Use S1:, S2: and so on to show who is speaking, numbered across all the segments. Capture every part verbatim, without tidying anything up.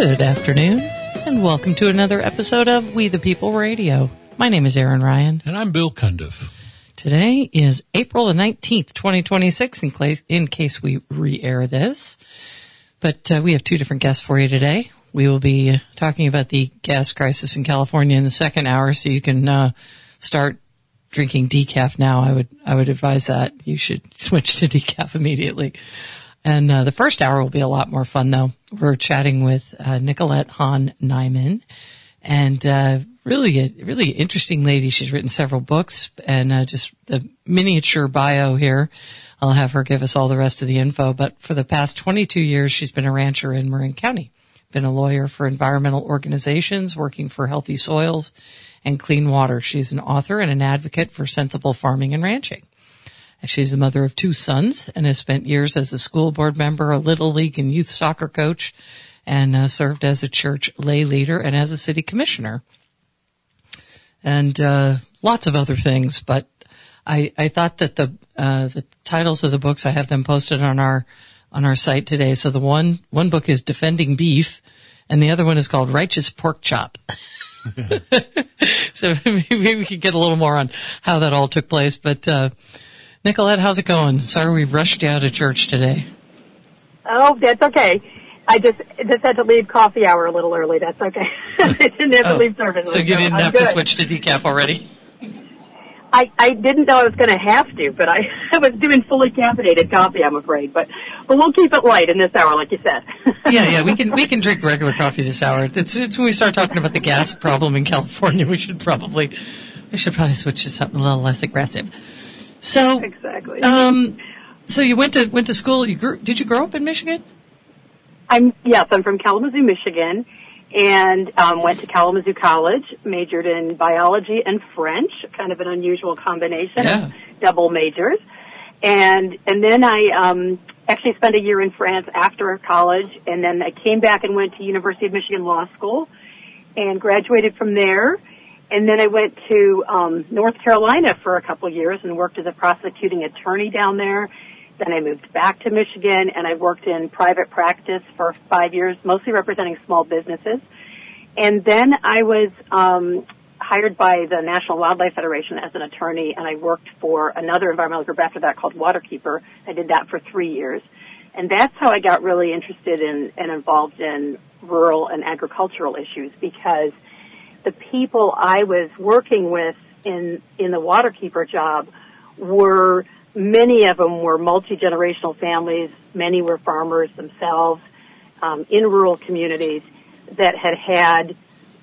S1: Good afternoon, and welcome to another episode of We the People Radio. My name is Aaron Ryan.
S2: And I'm Bill Cundiff.
S1: Today is April the nineteenth, twenty twenty-six, in case, in case we re-air this. But uh, we have two different guests for you today. We will be talking about the gas crisis in California in the second hour, so you can uh, start drinking decaf now. I would I would advise that. You should switch to decaf immediately. And uh, the first hour will be a lot more fun, though. We're chatting with uh, Nicolette Hahn Nyman, and uh, really a really interesting lady. She's written several books, and uh, just the miniature bio here. I'll have her give us all the rest of the info. But for the past twenty-two years, she's been a rancher in Marin County, been a lawyer for environmental organizations, working for healthy soils and clean water. She's an author and an advocate for sensible farming and ranching. She's the mother of two sons and has spent years as a school board member, a Little League and youth soccer coach, and uh, served as a church lay leader and as a city commissioner. And uh, lots of other things, but I, I thought that the uh, the titles of the books, I have them posted on our on our site today. So the one one book is Defending Beef, and the other one is called Righteous Pork Chop. So maybe we could get a little more on how that all took place, but. Uh, Nicolette, how's it going? Sorry we rushed you out of church today.
S3: Oh, that's okay. I just just had to leave coffee hour a little early. That's okay. I didn't have
S1: oh,
S3: to leave service.
S1: So you didn't
S3: I'm
S1: have
S3: good.
S1: to switch to decaf already?
S3: I, I didn't know I was going to have to, but I, I was doing fully caffeinated coffee, I'm afraid. But but we'll keep it light in this hour, like you said.
S1: yeah, yeah, we can we can drink regular coffee this hour. It's, it's when we start talking about the gas problem in California, we should probably we should probably switch to something a little less aggressive. So
S3: exactly.
S1: Um, so you went to went to school. You grew, did you grow up in Michigan?
S3: I'm yes, I'm from Kalamazoo, Michigan, and um, went to Kalamazoo College. Majored in biology and French, kind of an unusual combination
S1: yeah.
S3: of double majors. And and then I um, actually spent a year in France after college, and then I came back and went to University of Michigan Law School, and graduated from there. And then I went to um, North Carolina for a couple of years and worked as a prosecuting attorney down there. Then I moved back to Michigan, and I worked in private practice for five years, mostly representing small businesses. And then I was um, hired by the National Wildlife Federation as an attorney, and I worked for another environmental group after that called Waterkeeper. I did that for three years. And that's how I got really interested in and involved in rural and agricultural issues, because the people I was working with in, in the Waterkeeper job were, many of them were multi-generational families. Many were farmers themselves, um, in rural communities that had had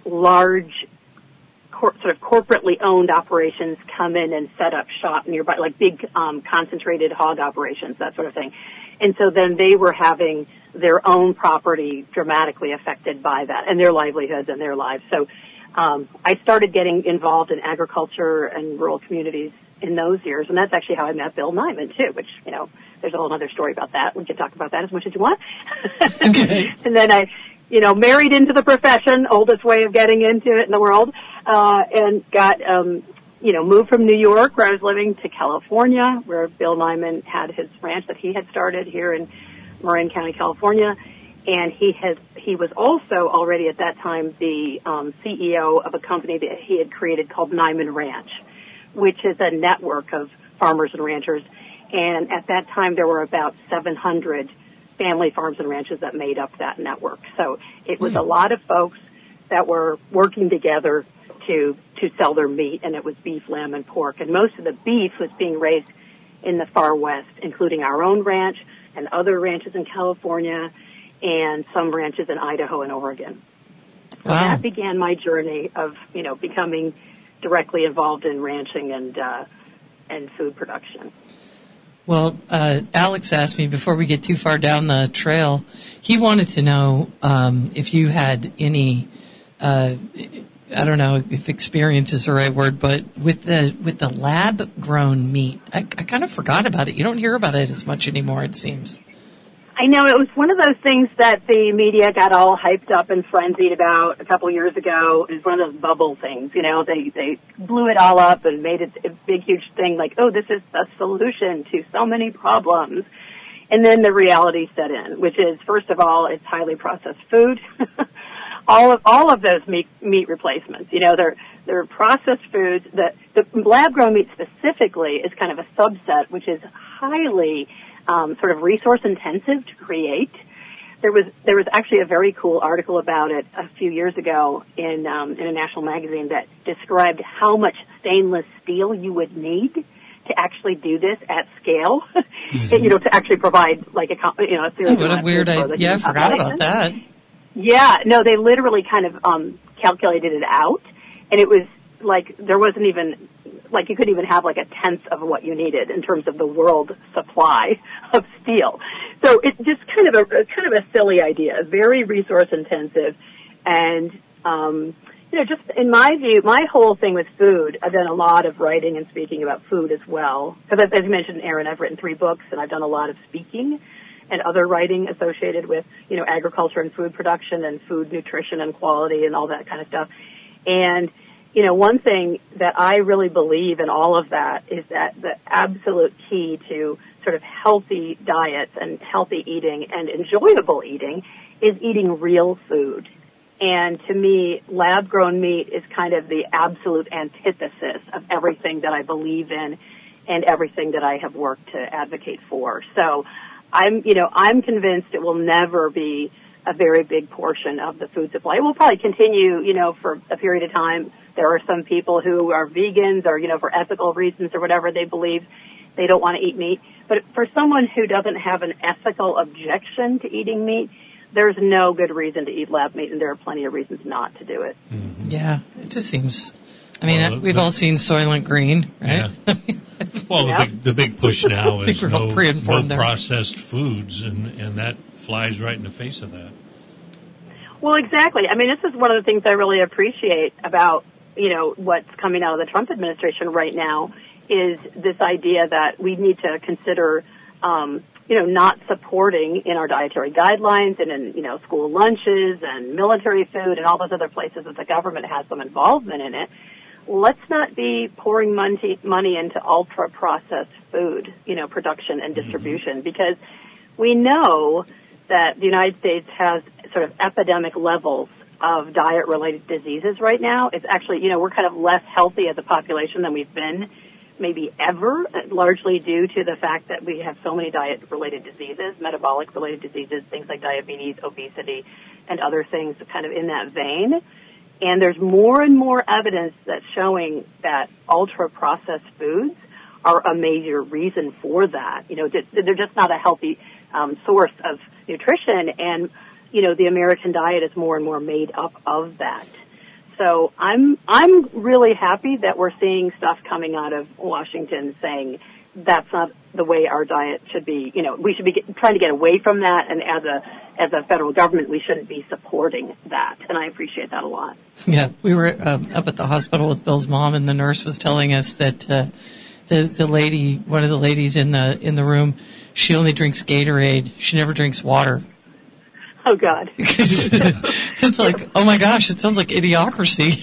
S3: large, cor- sort of corporately owned operations come in and set up shop nearby, like big, um, concentrated hog operations, that sort of thing. And so then they were having their own property dramatically affected by that, and their livelihoods and their lives. So, Um, I started getting involved in agriculture and rural communities in those years, and that's actually how I met Bill Nyman, too, which, you know, there's a whole other story about that. We can talk about that as much as you want.
S1: Okay.
S3: And then I, you know, married into the profession, oldest way of getting into it in the world, uh, and got, um, you know, moved from New York, where I was living, to California, where Bill Nyman had his ranch that he had started here in Marin County, California. And he has, he was also already at that time the um, C E O of a company that he had created called Nyman Ranch, which is a network of farmers and ranchers. And at that time, there were about seven hundred family farms and ranches that made up that network. So it was mm. a lot of folks that were working together to to sell their meat, and it was beef, lamb, and pork. And most of the beef was being raised in the far west, including our own ranch and other ranches in California, and some ranches in Idaho and Oregon. So
S1: wow.
S3: that began my journey of, you know, becoming directly involved in ranching and uh, and food production.
S1: Well, uh, Alex asked me before we get too far down the trail, he wanted to know um, if you had any, uh, I don't know if experience is the right word, but with the with the lab-grown meat. I, I kind of forgot about it. You don't hear about it as much anymore, it seems.
S3: I know it was one of those things that the media got all hyped up and frenzied about a couple years ago. It was one of those bubble things, you know. They they blew it all up and made it a big, huge thing like, oh, this is the solution to so many problems. And then the reality set in, which is, first of all, it's highly processed food. all of all of those meat meat replacements, you know, they're they're processed foods. That the lab-grown meat specifically is kind of a subset, which is highly um, sort of resource intensive to create. There was there was actually a very cool article about it a few years ago in um, in a national magazine that described how much stainless steel you would need to actually do this at scale. Mm-hmm. You know, to actually provide like a you know a series.
S1: Oh, what a weird idea! Yeah, I forgot about that.
S3: Yeah, no, they literally kind of um, calculated it out, and it was like there wasn't even like you couldn't even have like a tenth of what you needed in terms of the world supply of steel. So it's just kind of a kind of a silly idea, very resource intensive, and um, you know, just in my view, my whole thing with food. I've done a lot of writing and speaking about food as well, because as you mentioned, Aaron, I've written three books, and I've done a lot of speaking and other writing associated with, you know, agriculture and food production and food nutrition and quality and all that kind of stuff. And, you know, one thing that I really believe in all of that is that the absolute key to sort of healthy diets and healthy eating and enjoyable eating is eating real food. And to me, lab-grown meat is kind of the absolute antithesis of everything that I believe in and everything that I have worked to advocate for. So I'm, you know, I'm convinced it will never be a very big portion of the food supply. It will probably continue, you know, for a period of time. There are some people who are vegans or, you know, for ethical reasons or whatever they believe, they don't want to eat meat. But for someone who doesn't have an ethical objection to eating meat, there's no good reason to eat lab meat, and there are plenty of reasons not to do it.
S1: Mm-hmm. Yeah, it just seems... I mean, well, the, we've the, all seen Soylent Green, right?
S2: Yeah. Well,
S3: yeah.
S2: the, big, the big push now is no, no
S1: there.
S2: processed foods, and, and that flies right in the face of that.
S3: Well, exactly. I mean, this is one of the things I really appreciate about, you know, what's coming out of the Trump administration right now is this idea that we need to consider, um, you know, not supporting in our dietary guidelines and in, you know, school lunches and military food and all those other places that the government has some involvement in it. Let's not be pouring money, money into ultra-processed food, you know, production and distribution, mm-hmm. because we know that the United States has sort of epidemic levels of diet-related diseases right now. It's actually, you know, we're kind of less healthy as a population than we've been maybe ever, largely due to the fact that we have so many diet-related diseases, metabolic-related diseases, things like diabetes, obesity, and other things kind of in that vein. And there's more and more evidence that's showing that ultra-processed foods are a major reason for that. You know, they're just not a healthy um, source of nutrition, and, you know, the American diet is more and more made up of that. So I'm I'm really happy that we're seeing stuff coming out of Washington saying that's not the way our diet should be. You know, we should be get, trying to get away from that, and as a as a federal government, we shouldn't be supporting that. And I appreciate that a lot.
S1: Yeah, we were um, up at the hospital with Bill's mom, and the nurse was telling us that uh, the the lady, one of the ladies in the in the room, she only drinks Gatorade. She never drinks water.
S3: Oh, God.
S1: It's like, oh, my gosh, it sounds like Idiocracy.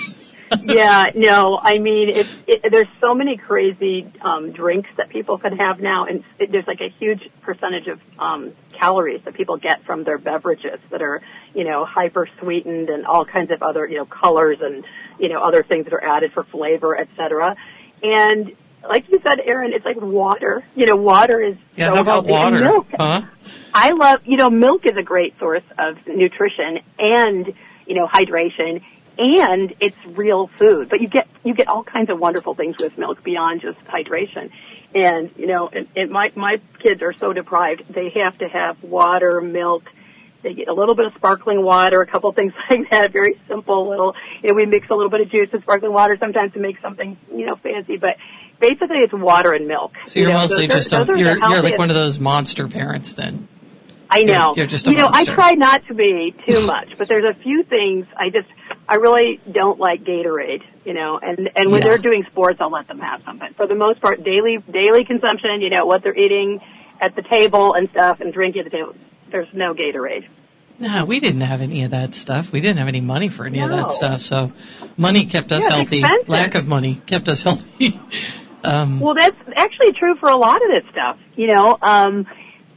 S3: Yeah, no, I mean, it's, it, there's so many crazy um, drinks that people can have now, and it, there's like a huge percentage of um, calories that people get from their beverages that are, you know, hyper-sweetened and all kinds of other, you know, colors and, you know, other things that are added for flavor, et cetera. And like you said, Aaron, it's like water. You know, water is
S1: yeah,
S3: so
S1: how about
S3: healthy.
S1: water?
S3: And milk.
S1: Huh?
S3: I love, you know, milk is a great source of nutrition and, you know, hydration, and it's real food. But you get you get all kinds of wonderful things with milk beyond just hydration. And, you know, and, and my my kids are so deprived. They have to have water, milk. They get a little bit of sparkling water, a couple things like that, very simple little, you know, we mix a little bit of juice and sparkling water sometimes to make something, you know, fancy. But basically it's water and milk.
S1: So you're
S3: you know,
S1: mostly
S3: those
S1: just,
S3: are,
S1: a, you're, you're like one of those monster parents then.
S3: I know.
S1: You're, you're just a
S3: you know,
S1: monster.
S3: I try not to be too much, but there's a few things I just, I really don't like Gatorade, you know, and, and when
S1: yeah.
S3: they're doing sports, I'll let them have some. But for the most part, daily, daily consumption, you know, what they're eating at the table and stuff and drinking at the table, there's no Gatorade.
S1: No, we didn't have any of that stuff. We didn't have any money for any
S3: no.
S1: of that stuff. So money kept us
S3: yeah,
S1: healthy.
S3: Expensive.
S1: Lack of money kept us healthy. um,
S3: well, that's actually true for a lot of this stuff, you know, um,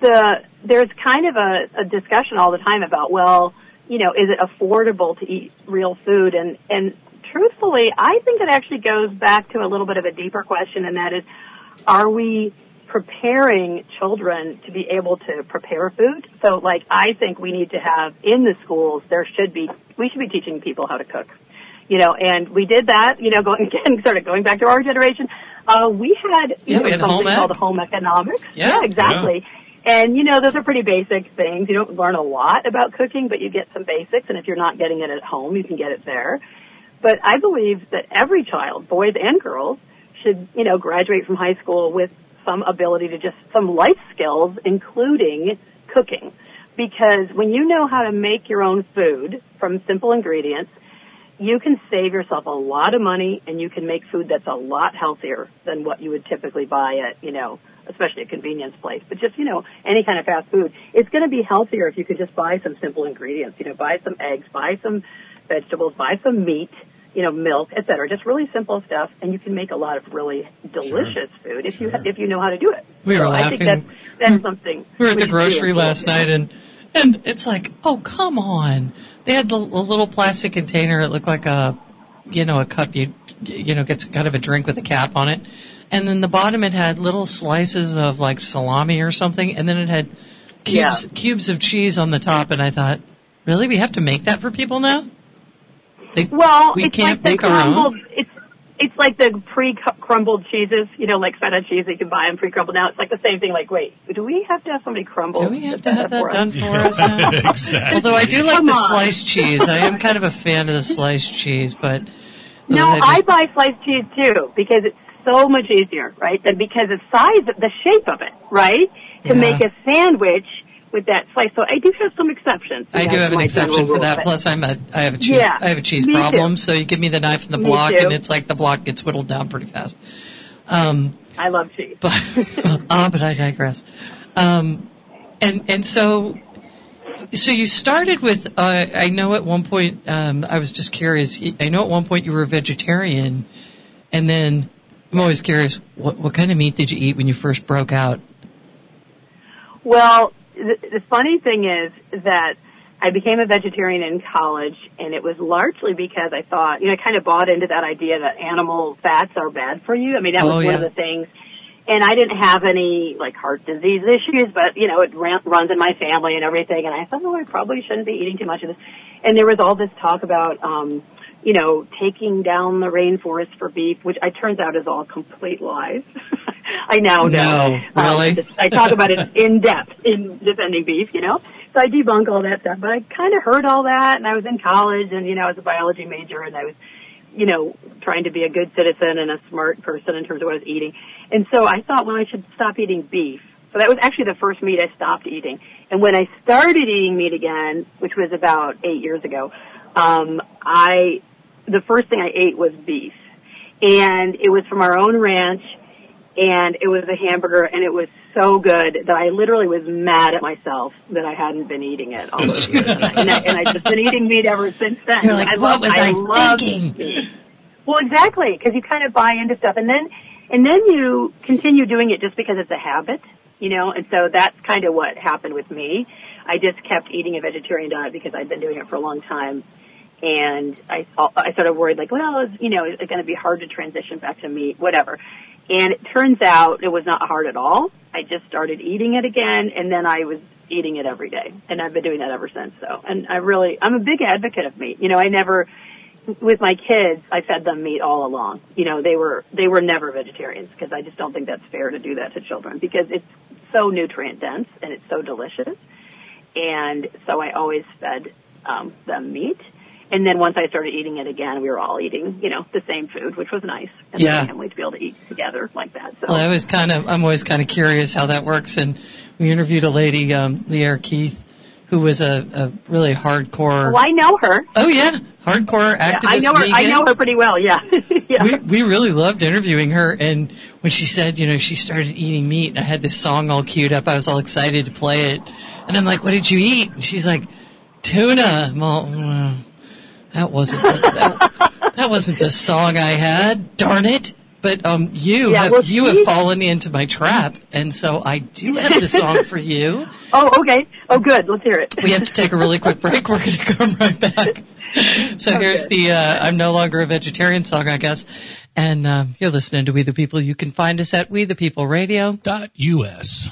S3: the there's kind of a, a discussion all the time about, well, you know, is it affordable to eat real food? And, and truthfully, I think it actually goes back to a little bit of a deeper question, and that is, are we preparing children to be able to prepare food? So, like, I think we need to have in the schools, there should be, we should be teaching people how to cook. You know, and we did that, you know, going again, sort of going back to our generation. Uh, we had, you
S1: yeah,
S3: know,
S1: we had
S3: something
S1: home
S3: called
S1: ec.
S3: home economics.
S1: Yeah,
S3: yeah exactly. Yeah. And, you know, those are pretty basic things. You don't learn a lot about cooking, but you get some basics. And if you're not getting it at home, you can get it there. But I believe that every child, boys and girls, should, you know, graduate from high school with some ability to just, some life skills, including cooking. Because when you know how to make your own food from simple ingredients, you can save yourself a lot of money, and you can make food that's a lot healthier than what you would typically buy at, you know, especially a convenience place. But just, you know, any kind of fast food. It's going to be healthier if you could just buy some simple ingredients. You know, buy some eggs, buy some vegetables, buy some meat, you know, milk, et cetera. Just really simple stuff, and you can make a lot of really delicious sure. food if you
S2: sure.
S3: if you know how to do it.
S1: We were
S3: so
S1: laughing.
S3: I think that's, that's something.
S1: We were at
S3: we
S1: the grocery
S3: do.
S1: last night, and and it's like, oh, come on. They had the, a little plastic container. It looked like a, you know, a cup you, you know, gets kind of a drink with a cap on it. And then the bottom, it had little slices of like salami or something. And then it had cubes,
S3: Yeah.
S1: cubes of cheese on the top. And I thought, really? We have to make that for people now? They,
S3: Well,
S1: we
S3: it's
S1: can't
S3: like the
S1: make our
S3: crumbled,
S1: own.
S3: it's it's like the pre-crumbled cheeses, you know, like feta cheese that you can buy them pre-crumbled. Now it's like the same thing. Like, wait, do we have to have somebody crumble?
S1: Do we have
S3: the
S1: to have
S3: feta
S1: that
S3: for
S1: done
S3: us?
S1: for us now?
S2: Exactly.
S1: Although I do like
S3: Come
S1: the
S3: on.
S1: sliced cheese. I am kind of a fan of the sliced cheese, but
S3: No,
S1: I
S3: I
S1: just-
S3: buy sliced cheese too because it's so much easier, right? Than because the size, the shape of it, right? To
S1: Yeah.
S3: make a sandwich with that slice. So I do have some exceptions.
S1: I do
S3: That's
S1: have an
S3: my
S1: exception
S3: general
S1: for
S3: rule,
S1: that.
S3: but-
S1: Plus, I'm a I have a cheese
S3: Yeah,
S1: I have a cheese
S3: me
S1: problem.
S3: too.
S1: So you give me the knife and the
S3: Me
S1: block,
S3: too.
S1: and it's like the block gets whittled down pretty fast. Um,
S3: I love cheese.
S1: but ah, but I digress. Um, and and so so you started with. Uh, I know at one point. Um, I was just curious. I know at one point you were a vegetarian, and then I'm always curious. What what kind of meat did you eat when you first broke out?
S3: Well, the, the funny thing is that I became a vegetarian in college, and it was largely because I thought, you know, I kind of bought into that idea that animal fats are bad for you. I mean, that was
S1: Oh,
S3: one
S1: yeah.
S3: of the things. And I didn't have any, like, heart disease issues, but, you know, it ran, runs in my family and everything. And I thought, oh, I probably shouldn't be eating too much of this. And there was all this talk about, um, you know, taking down the rainforest for beef, which I turns out is all complete lies. I now know.
S1: No, really?
S3: Um, I talk about it in depth in defending beef, you know. So I debunk all that stuff. But I kind of heard all that, and I was in college, and, you know, I was a biology major, and I was, you know, trying to be a good citizen and a smart person in terms of what I was eating. And so I thought, well, I should stop eating beef. So that was actually the first meat I stopped eating. And when I started eating meat again, which was about eight years ago, um, I, the first thing I ate was beef. And it was from our own ranch, and it was a hamburger, and it was so good that I literally was mad at myself that I hadn't been eating it all those years. and, I, and, I, and I've just been eating meat ever since then.
S1: You're like,
S3: I
S1: what
S3: love,
S1: was I
S3: love
S1: thinking?
S3: meat. Well, exactly, because you kind of buy into stuff, and then and then you continue doing it just because it's a habit, you know. And so that's kind of what happened with me. I just kept eating a vegetarian diet because I'd been doing it for a long time, and I I sort of worried, like, well, is, you know, is it going to be hard to transition back to meat, whatever. And it turns out it was not hard at all. I just started eating it again, and then I was eating it every day, and I've been doing that ever since. So, and I really, I'm a big advocate of meat. You know, I never, with my kids, I fed them meat all along. You know, they were they were never vegetarians because I just don't think that's fair to do that to children because it's so nutrient dense and it's so delicious. And so I always fed um, them meat. And then once I started eating it again, we were all eating, you know, the same food, which was nice. And
S1: Yeah.
S3: the family to be able to eat together like that. So.
S1: Well, I was kind of, I'm always kind of curious how that works. And we interviewed a lady, um, Leaire Keith, who was a, a really hardcore.
S3: Well, I know her.
S1: Oh yeah, hardcore activist.
S3: Yeah, I know her.
S1: Vegan.
S3: I know her pretty well. Yeah. yeah.
S1: We we really loved interviewing her, and when she said, you know, she started eating meat, and I had this song all queued up, I was all excited to play it, and I'm like, "What did you eat?" And she's like, "Tuna." I'm all, "Mm, that wasn't the, that, that wasn't the song I had. Darn it! But um, you
S3: Yeah,
S1: have
S3: well,
S1: you
S3: she-
S1: have fallen into my trap, and so I do have the song for you.
S3: Oh, okay. Oh, good. Let's hear it.
S1: We have to take a really quick break. We're going to come right back. So
S3: Okay.
S1: here's the uh, I'm No Longer a Vegetarian song, I guess. And um, you're listening to We the People. You can find us at We the People Radio.
S2: Dot U S.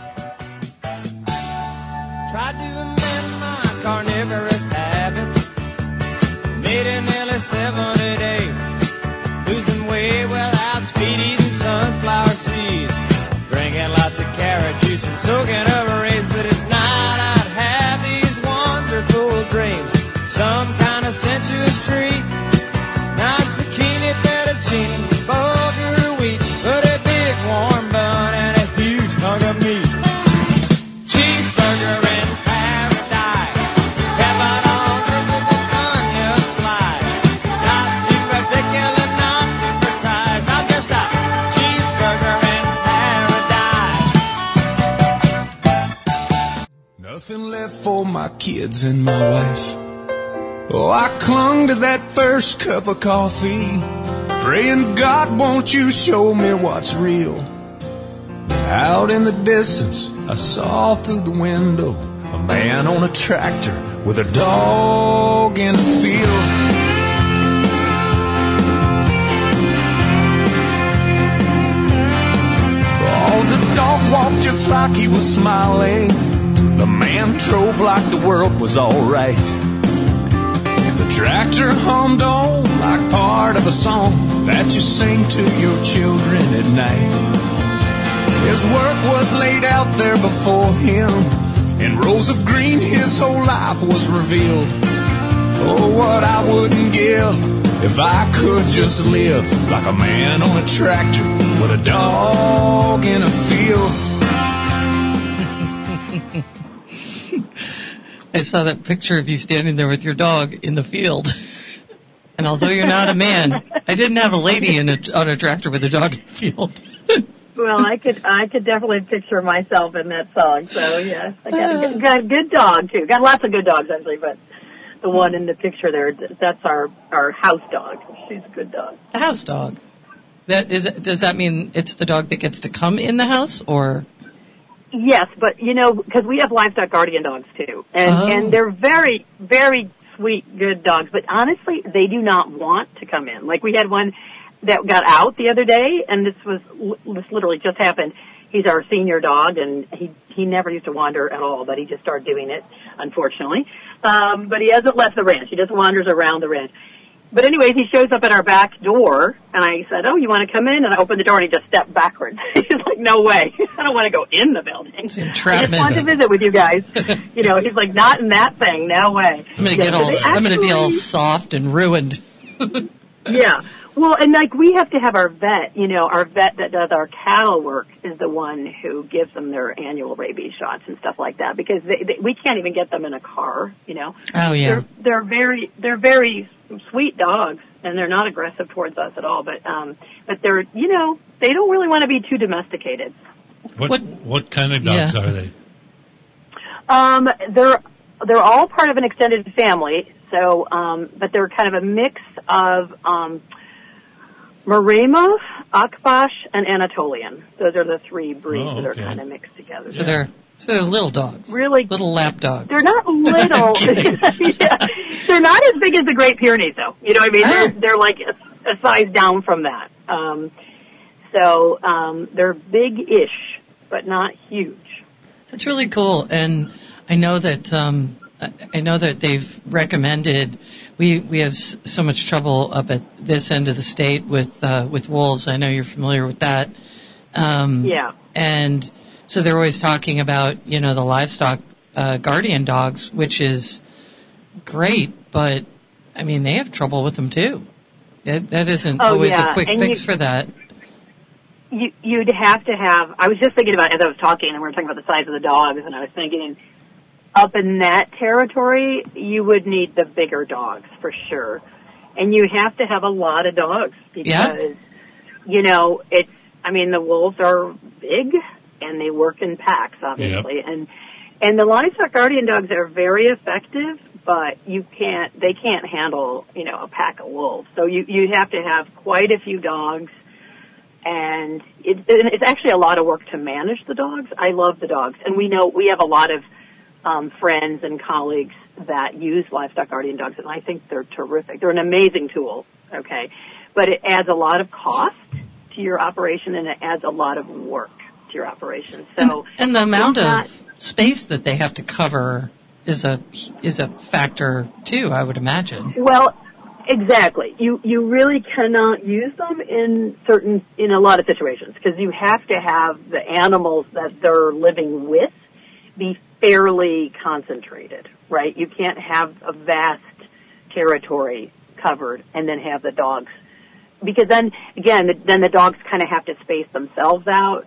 S4: Tried to amend my carnivorous habits. Made it nearly seventy days. Losing weight without speed, eating sunflower seeds. Drinking lots of carrot juice and soaking up rays. But at night I'd have these wonderful dreams. Some kind of sensuous treat. Not zucchini, fettuccine, bulgur wheat. But a big warm bun and a huge hunk of meat. Cheeseburger in paradise. Heaven on earth with an onion slice. Not too particular, not too precise. I'm just a cheeseburger in paradise.
S5: Nothing left for my kids and my wife. Oh, I clung to that first cup of coffee, praying, God, won't you show me what's real? Out in the distance, I saw through the window a man on a tractor with a dog in the field. Oh, the dog walked just like he was smiling. The man drove like the world was alright. The tractor hummed on like part of a song that you sing to your children at night. His work was laid out there before him. In rows of green his whole life was revealed. Oh, what I wouldn't give if I could just live like a man on a tractor with a dog in a field.
S1: I saw that picture of you standing there with your dog in the field. And although you're not a man, I didn't have a lady in a, on a tractor with a dog in the field.
S3: Well, I could I could definitely picture myself in that song. So yes, I got a good, got a good dog too. Got lots of good dogs actually, but the one in the picture there, that's our our house dog. She's a good dog.
S1: A house dog. That is. Does that mean it's the dog that gets to come in the house, or?
S3: Yes, but you know, because we have livestock guardian dogs too, and
S1: Oh.
S3: and they're very very sweet, good dogs. But honestly, they do not want to come in. Like we had one that got out the other day, and this was this literally just happened. He's our senior dog, and he he never used to wander at all, but he just started doing it, unfortunately. Um, but he hasn't left the ranch. He just wanders around the ranch. But anyways, he shows up at our back door, and I said, "Oh, you want to come in?" And I opened the door, and he just stepped backwards. He's like, "No way! I don't want to go in the building.
S1: It's
S3: I just
S1: entrapment.
S3: want to visit with you guys." You know, he's like, "Not in that thing. No way."
S1: I'm gonna
S3: Yeah,
S1: get
S3: so
S1: all.
S3: they
S1: I'm gonna be all
S3: actually-
S1: soft and ruined.
S3: Yeah. Well, and like we have to have our vet, you know, our vet that does our cattle work is the one who gives them their annual rabies shots and stuff like that because they, they, we can't even get them in a car, you know.
S1: Oh yeah.
S3: They're, they're very, they're very sweet dogs and they're not aggressive towards us at all, but, um, but they're, you know, they don't really want to be too domesticated.
S2: What
S1: What-
S2: what, kind of dogs
S1: Yeah.
S2: are they?
S3: Um, they're, they're all part of an extended family. So, um, but they're kind of a mix of, um, Maremma, Akbash, and Anatolian. Those are the three breeds
S2: Oh,
S3: that are
S2: okay.
S3: kind of mixed together.
S1: So they're so they're little dogs.
S3: Really?
S1: Little lap dogs.
S3: They're not little. Yeah. They're not as big as the Great Pyrenees, though. You know what I mean? They're,
S1: Oh.
S3: they're like a, a size down from that. Um, so um, they're big-ish, but not huge.
S1: That's really cool, and I know that um, I- I know that they've recommended. We we have s- so much trouble up at this end of the state with uh, with wolves. I know you're familiar with that. Um,
S3: Yeah.
S1: and so they're always talking about you know the livestock uh, guardian dogs, which is great, but I mean they have trouble with them too. That, that isn't
S3: Oh,
S1: always
S3: yeah,
S1: a quick
S3: and
S1: fix
S3: you-
S1: for that.
S3: You, you'd have to have, I was just thinking about, as I was talking, and we were talking about the size of the dogs, and I was thinking, up in that territory, you would need the bigger dogs, for sure. And you have to have a lot of dogs, because,
S1: Yeah.
S3: you know, it's, I mean, the wolves are big, and they work in packs, obviously, and, and the livestock guardian dogs are very effective, but you can't, they can't handle, you know, a pack of wolves. So you, you have to have quite a few dogs. and it, it's actually a lot of work to manage the dogs. I love the dogs, and we know we have a lot of um, friends and colleagues that use livestock guardian dogs, and I think they're terrific. They're an amazing tool, okay? But it adds a lot of cost to your operation, and it adds a lot of work to your operation. So,
S1: and, and the amount
S3: not,
S1: of space that they have to cover is a is a factor too, I would imagine.
S3: Well, exactly. You you really cannot use them in certain in a lot of situations because you have to have the animals that they're living with be fairly concentrated, right? You can't have a vast territory covered and then have the dogs, because then again, then the dogs kind of have to space themselves out,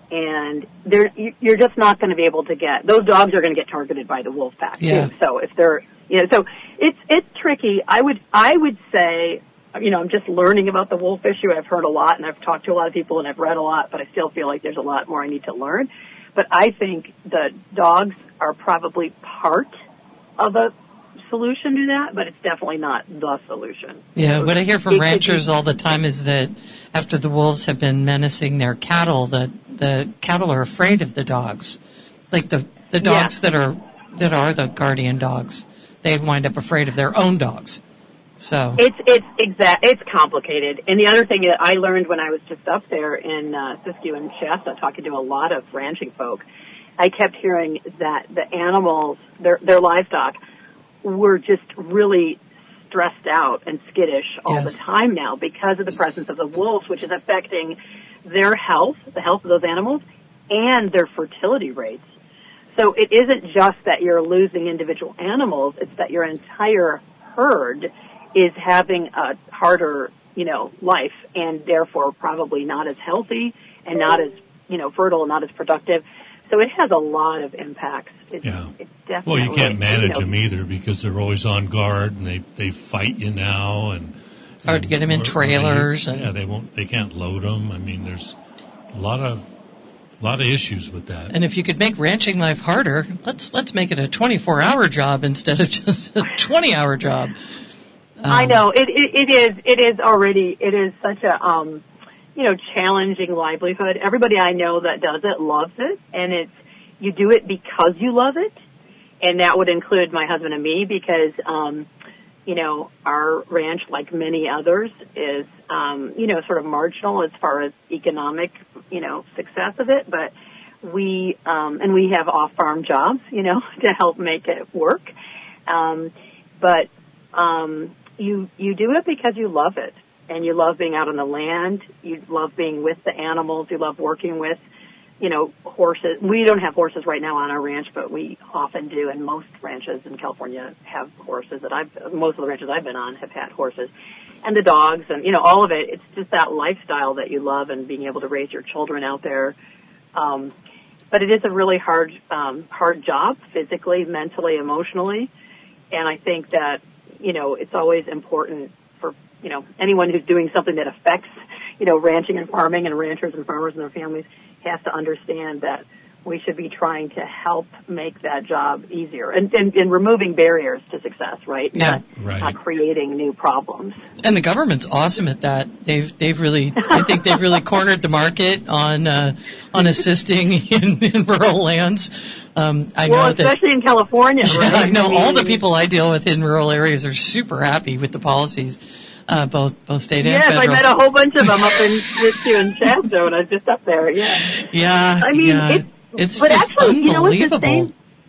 S3: and they're you're just not going to be able to get those dogs are going to get targeted by the wolf pack
S1: yeah.
S3: too. So if they're you know, so it's it's tricky. I would I would say, you know, I'm just learning about the wolf issue. I've heard a lot, and I've talked to a lot of people, and I've read a lot, but I still feel like there's a lot more I need to learn. But I think the dogs are probably part of a solution to that, but it's definitely not the solution.
S1: Yeah, what I hear from
S3: It
S1: ranchers
S3: be,
S1: all the time is that after the wolves have been menacing their cattle, that the cattle are afraid of the dogs. Like the, the dogs
S3: yeah.
S1: that are that are the guardian dogs, they wind up afraid of their own dogs. So
S3: it's it's exact it's complicated. And the other thing that I learned when I was just up there in uh, Siskiyou and Shasta, talking to a lot of ranching folk, I kept hearing that the animals, their their livestock, were just really stressed out and skittish all
S1: yes.
S3: the time now because of the presence of the wolves, which is affecting their health, the health of those animals, and their fertility rates. So it isn't just that you're losing individual animals, it's that your entire herd is having a harder, you know, life, and therefore probably not as healthy and not as, you know, fertile and not as productive. So it has a lot of impacts. It's,
S2: yeah.
S3: It's definitely,
S2: well, you can't manage
S3: you know,
S2: them either because they're always on guard and they, they fight you now, and
S1: hard to get them in trailers.
S2: They,
S1: and
S2: yeah, they won't. They can't load them. I mean, there's a lot of a lot of issues with that.
S1: And if you could make ranching life harder, let's let's make it a twenty-four hour job instead of just a twenty hour job. Um,
S3: I know it, it. It is. It is already. It is such a um, you know, challenging livelihood. Everybody I know that does it loves it, and it's you do it because you love it, and that would include my husband and me because um, you know, our ranch, like many others, is um, you know, sort of marginal as far as economic, you know, success of it, but we um, and we have off-farm jobs, you know, to help make it work, um, but. Um, You you do it because you love it, and you love being out on the land. You love being with the animals. You love working with, you know, horses. We don't have horses right now on our ranch, but we often do, and most ranches in California have horses. That I've most of the ranches I've been on have had horses, and the dogs, and you know, all of it. It's just that lifestyle that you love, and being able to raise your children out there. Um, but it is a really hard um, hard job, physically, mentally, emotionally, and I think that. You know, it's always important for, you know, anyone who's doing something that affects, you know, ranching and farming and ranchers and farmers and their families has to understand that we should be trying to help make that job easier and, and, and removing barriers to success, right?
S1: Yeah,
S3: not,
S2: right.
S3: not creating new problems.
S1: And the government's awesome at that. They've they've really, I think they've really cornered the market on uh, on assisting in, in rural lands. Um, I
S3: well,
S1: know
S3: especially
S1: that,
S3: in California, right?
S1: I know
S3: I mean,
S1: all the people I deal with in rural areas are super happy with the policies, uh, both both state and
S3: yes,
S1: federal.
S3: Yes, I met a whole bunch of them up in Siskiyou and Shasta when I was just up there. Yeah.
S1: Yeah.
S3: I mean,
S1: yeah.
S3: it's,
S1: it's
S3: but
S1: just
S3: actually, you know what's the
S1: unbelievable.
S3: same?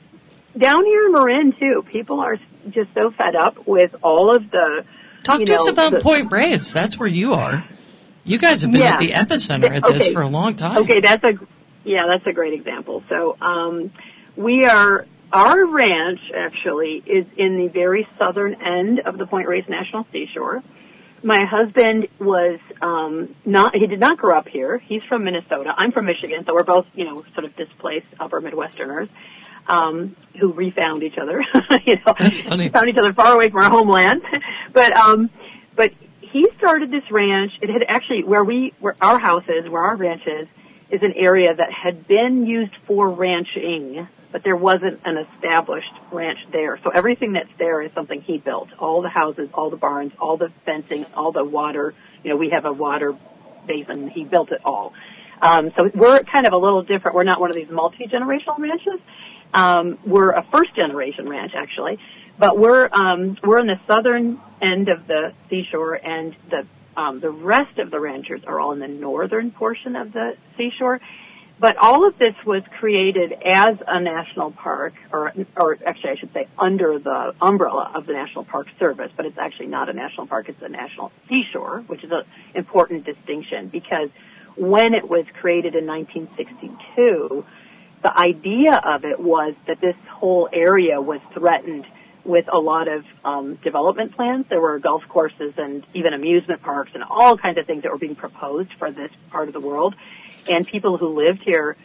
S3: Down here in Marin too, people are just so fed up with all of the.
S1: Talk
S3: you
S1: to
S3: know,
S1: us about
S3: the,
S1: Point Reyes. That's where you are. You guys have been
S3: yeah.
S1: at the epicenter at
S3: okay.
S1: this for a long time.
S3: Okay, that's a yeah, that's a great example. So um, we are our ranch actually is in the very southern end of the Point Reyes National Seashore. My husband was um, not, he did not grow up here. He's from Minnesota. I'm from Michigan, so we're both, you know, sort of displaced upper Midwesterners um, who refound each other. you know,
S1: That's funny.
S3: found each other far away from our homeland. but um, but he started this ranch. It had actually, where we, where our house is, where our ranch is, is an area that had been used for ranching, but there wasn't an established ranch there. So everything that's there is something he built. All the houses, all the barns, all the fencing, all the water. You know, we have a water basin. He built it all. Um, so we're kind of a little different. We're not one of these multi-generational ranches. Um, we're a first-generation ranch, actually. But we're um, we're in the southern end of the seashore, and the um, the rest of the ranchers are all in the northern portion of the seashore. But all of this was created as a national park, or, or actually I should say under the umbrella of the National Park Service, but it's actually not a national park, it's a national seashore, which is an important distinction because when it was created in nineteen sixty-two, the idea of it was that this whole area was threatened with a lot of um, development plans. There were golf courses and even amusement parks and all kinds of things that were being proposed for this part of the world. And people who lived here,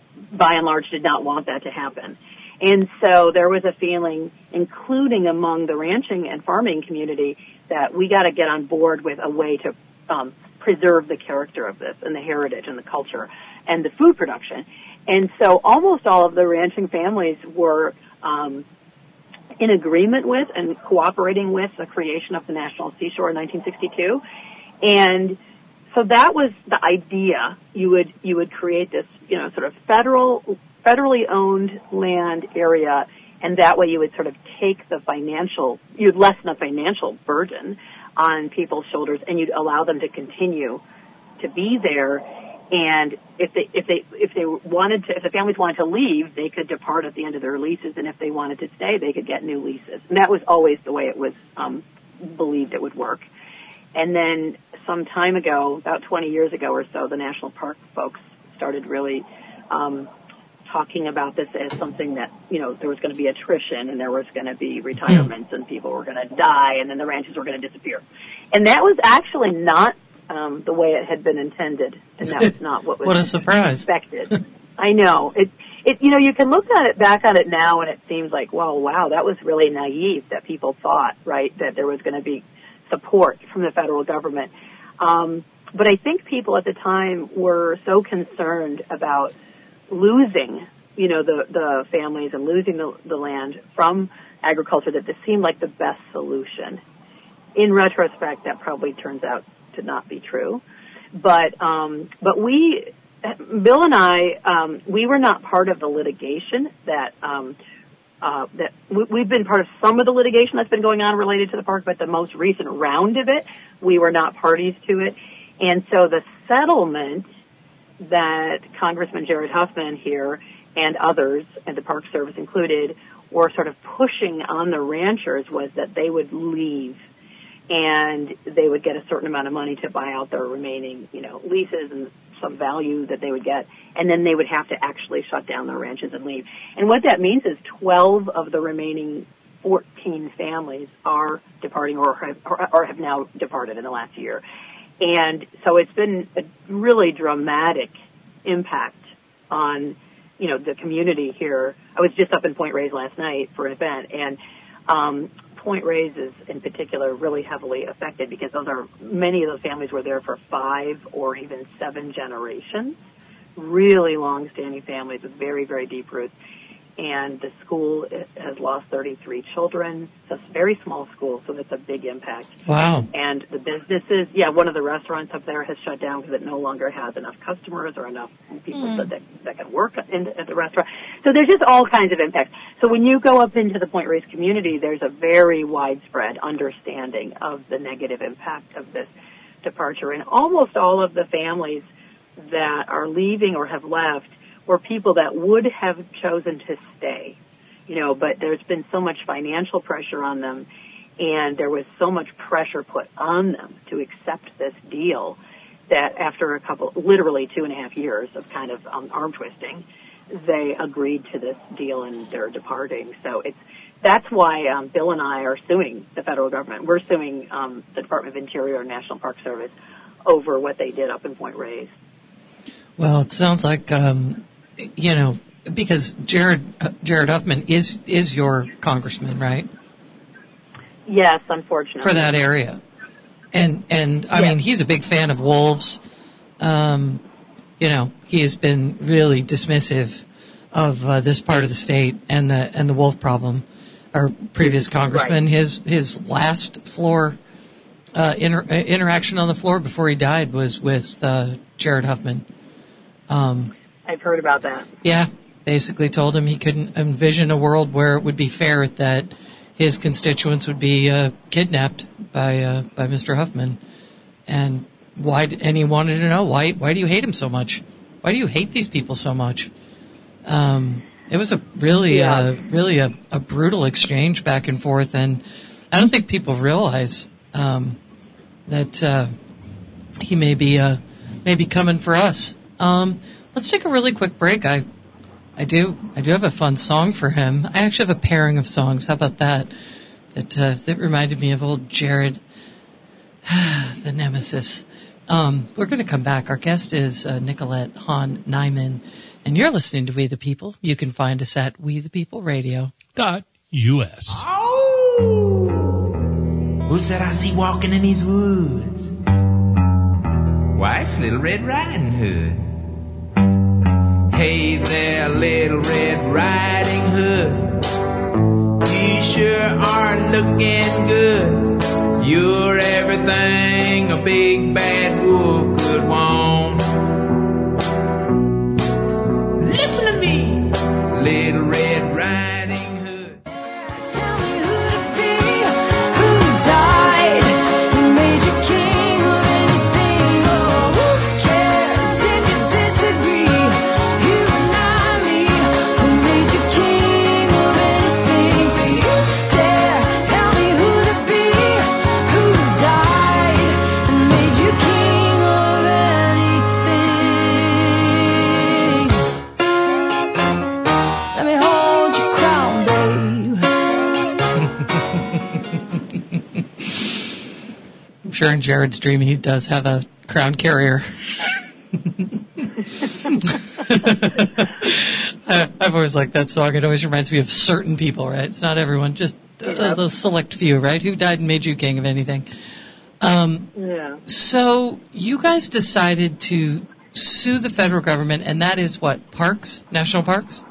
S3: by and large, did not want that to happen. And so there was a feeling, including among the ranching and farming community, that we got to get on board with a way to um, preserve the character of this and the heritage and the culture and the food production. And so almost all of the ranching families were um, in agreement with and cooperating with the creation of the National Seashore in nineteen sixty-two. And so that was the idea. You would you would create this, you know, sort of federal, federally owned land area, and that way you would sort of take the financial, you'd lessen the financial burden on people's shoulders, and you'd allow them to continue to be there. And if they if they if they wanted to, if the families wanted to leave, they could depart at the end of their leases, and if they wanted to stay, they could get new leases. And that was always the way it was um, believed it would work. And then some time ago, about twenty years ago or so, the national park folks started really um, talking about this as something that, you know, there was going to be attrition and there was going to be retirements and people were going to die and then the ranches were going to disappear. And that was actually not um, the way it had been intended, and that was not what was
S1: what a surprise.
S3: expected. I know. It, it, you know, you can look at it back on it now and it seems like, well, wow, that was really naive that people thought, right, that there was going to be support from the federal government. Um, but I think people at the time were so concerned about losing, you know, the, the families and losing the, the land from agriculture that this seemed like the best solution. In retrospect, that probably turns out to not be true. But, um, but we, Bill and I, um, we were not part of the litigation that, um, Uh, that we, we've been part of some of the litigation that's been going on related to the park, but the most recent round of it, we were not parties to it. And so the settlement that Congressman Jared Huffman here and others, and the Park Service included, were sort of pushing on the ranchers was that they would leave and they would get a certain amount of money to buy out their remaining, you know, leases and some value that they would get, and then they would have to actually shut down their ranches and leave. And what that means is twelve of the remaining fourteen families are departing or have, or have now departed in the last year. And so it's been a really dramatic impact on, you know, the community here. I was just up in Point Reyes last night for an event, and um, Point Reyes is in particular really heavily affected because those are, many of those families were there for five or even seven generations. Really long-standing families with very, very deep roots. And the school has lost thirty-three children. It's a very small school, so that's a big impact.
S1: Wow.
S3: And the businesses, yeah, one of the restaurants up there has shut down because it no longer has enough customers or enough people mm. that, that can work in, at the restaurant. So there's just all kinds of impacts. So when you go up into the Point Reyes community, there's a very widespread understanding of the negative impact of this departure. And almost all of the families that are leaving or have left were people that would have chosen to stay, you know, but there's been so much financial pressure on them, and there was so much pressure put on them to accept this deal that after a couple, literally two and a half years of kind of um, arm twisting, they agreed to this deal and they're departing. So it's, that's why um, Bill and I are suing the federal government. We're suing um, the Department of Interior and National Park Service over what they did up in Point Reyes.
S1: Well, it sounds like, um, you know, because Jared uh, Jared Huffman is is your congressman, right?
S3: Yes, unfortunately.
S1: For that area. And, and I
S3: yes.
S1: mean, he's a big fan of wolves. Um, you know, he has been really dismissive of uh, this part of the state and the and the wolf problem. Our previous congressman,
S3: right.
S1: his his last floor uh, inter- uh, interaction on the floor before he died was with uh, Jared Huffman. Um,
S3: I've heard about that.
S1: Yeah, basically told him he couldn't envision a world where it would be fair that his constituents would be uh, kidnapped by uh, by Mister Huffman, and why? And he wanted to know why. Why do you hate him so much? Why do you hate these people so much? Um, it was a really,
S3: Yeah.
S1: uh, really a, a brutal exchange back and forth, and I don't think people realize um, that uh, he may be uh, may be coming for us. Um, let's take a really quick break. I, I do, I do have a fun song for him. I actually have a pairing of songs. How about that? That uh, that reminded me of old Jared, the nemesis. Um, we're going to come back. Our guest is uh, Nicolette Hahn Nyman, and you're listening to We the People. You can find us at We the People Radio.
S2: Dot U S.
S6: Who's that I see walking in these woods? Why, it's Little Red Riding Hood. Hey there, Little Red Riding Hood. You sure are looking good. You're everything a big bad wolf could want. Listen to me, Little Red Riding Hood.
S7: Tell me who to be, who died, who made you king of anything. Oh, who cares if you disagree? You and I, me, who made you king of anything? So you dare tell me who to be, who died and made you king of anything. Let me hold your crown, babe.
S1: I'm sure in Jared's dream he does have a crown carrier. I, I've always liked that song. It always reminds me of certain people, right? It's not everyone, just a, a select few, right? Who died and made you king of anything?
S3: Yeah.
S1: So you guys decided to sue the federal government, and that is what? Parks? National parks?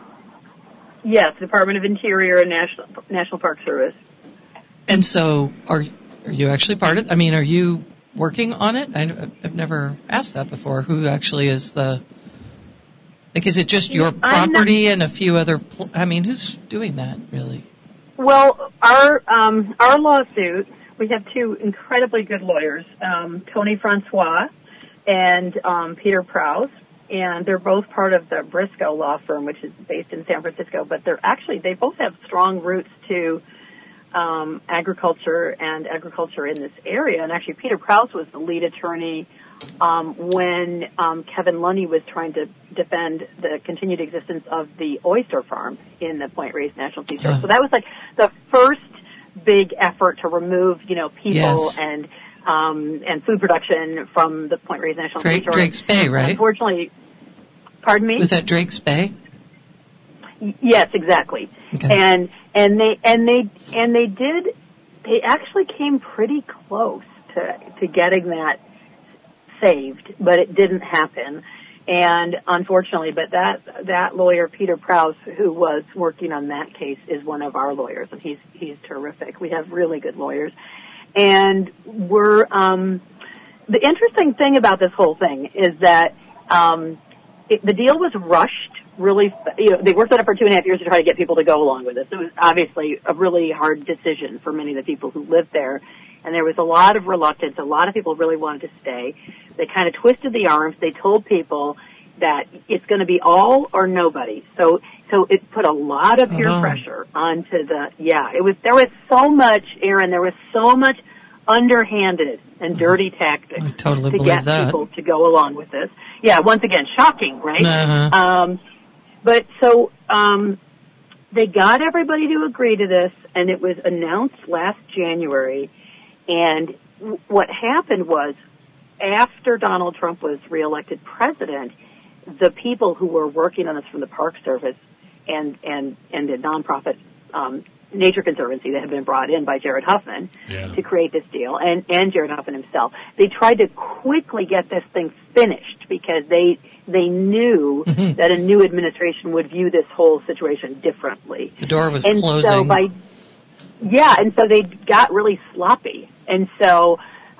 S3: Yes, Department of Interior and National National Park Service.
S1: And so are are you actually part of it? I mean, are you working on it? I, I've never asked that before. Who actually is the... Like, is it just your
S3: I'm not-
S1: property and a few other... Pl- I mean, who's doing that, really?
S3: Well, our um, our lawsuit, we have two incredibly good lawyers, um, Tony Francois and um, Peter Prowse, and they're both part of the Briscoe law firm, which is based in San Francisco. But they're actually they both have strong roots to um, agriculture and agriculture in this area. And actually, Peter Prowse was the lead attorney um, when um, Kevin Lundy was trying to defend the continued existence of the oyster farm in the Point Reyes National Sea Shore. So that was like the first big effort to remove, you know, people
S1: Yes.
S3: and um, and food production from the Point Reyes National
S1: Drake,
S3: Sea Shore.
S1: Drake's Bay, right?
S3: Unfortunately, pardon me.
S1: Was that Drake's Bay?
S3: Y- Yes, exactly.
S1: Okay.
S3: And and they and they and they did. They actually came pretty close to to getting that saved, but it didn't happen. And unfortunately, but that that lawyer Peter Prowse, who was working on that case, is one of our lawyers, and he's he's terrific. We have really good lawyers, and we're um, the interesting thing about this whole thing is that um, it, the deal was rushed. Really, you know, they worked on it for two and a half years to try to get people to go along with this. It was obviously a really hard decision for many of the people who lived there, and there was a lot of reluctance. A lot of people really wanted to stay. They kind of twisted the arms. They told people that it's going to be all or nobody. So, so it put a lot of peer
S1: Oh.
S3: pressure onto the. Yeah, it was. There was so much, Aaron. There was so much underhanded and dirty tactics
S1: I totally
S3: to
S1: believe
S3: get
S1: that.
S3: people to go along with this. Yeah, once again, shocking, right?
S1: Uh-huh.
S3: Um, but so um, they got everybody to agree to this, and it was announced last January. And w- what happened was, after Donald Trump was reelected president, the people who were working on this from the Park Service and and and the nonprofit um, Nature Conservancy that had been brought in by Jared Huffman
S2: Yeah.
S3: to create this deal, and and Jared Huffman himself, they tried to quickly get this thing finished because they they knew that a new administration would view this whole situation differently.
S1: The door was
S3: And
S1: closing.
S3: so by yeah, and so they got really sloppy, and so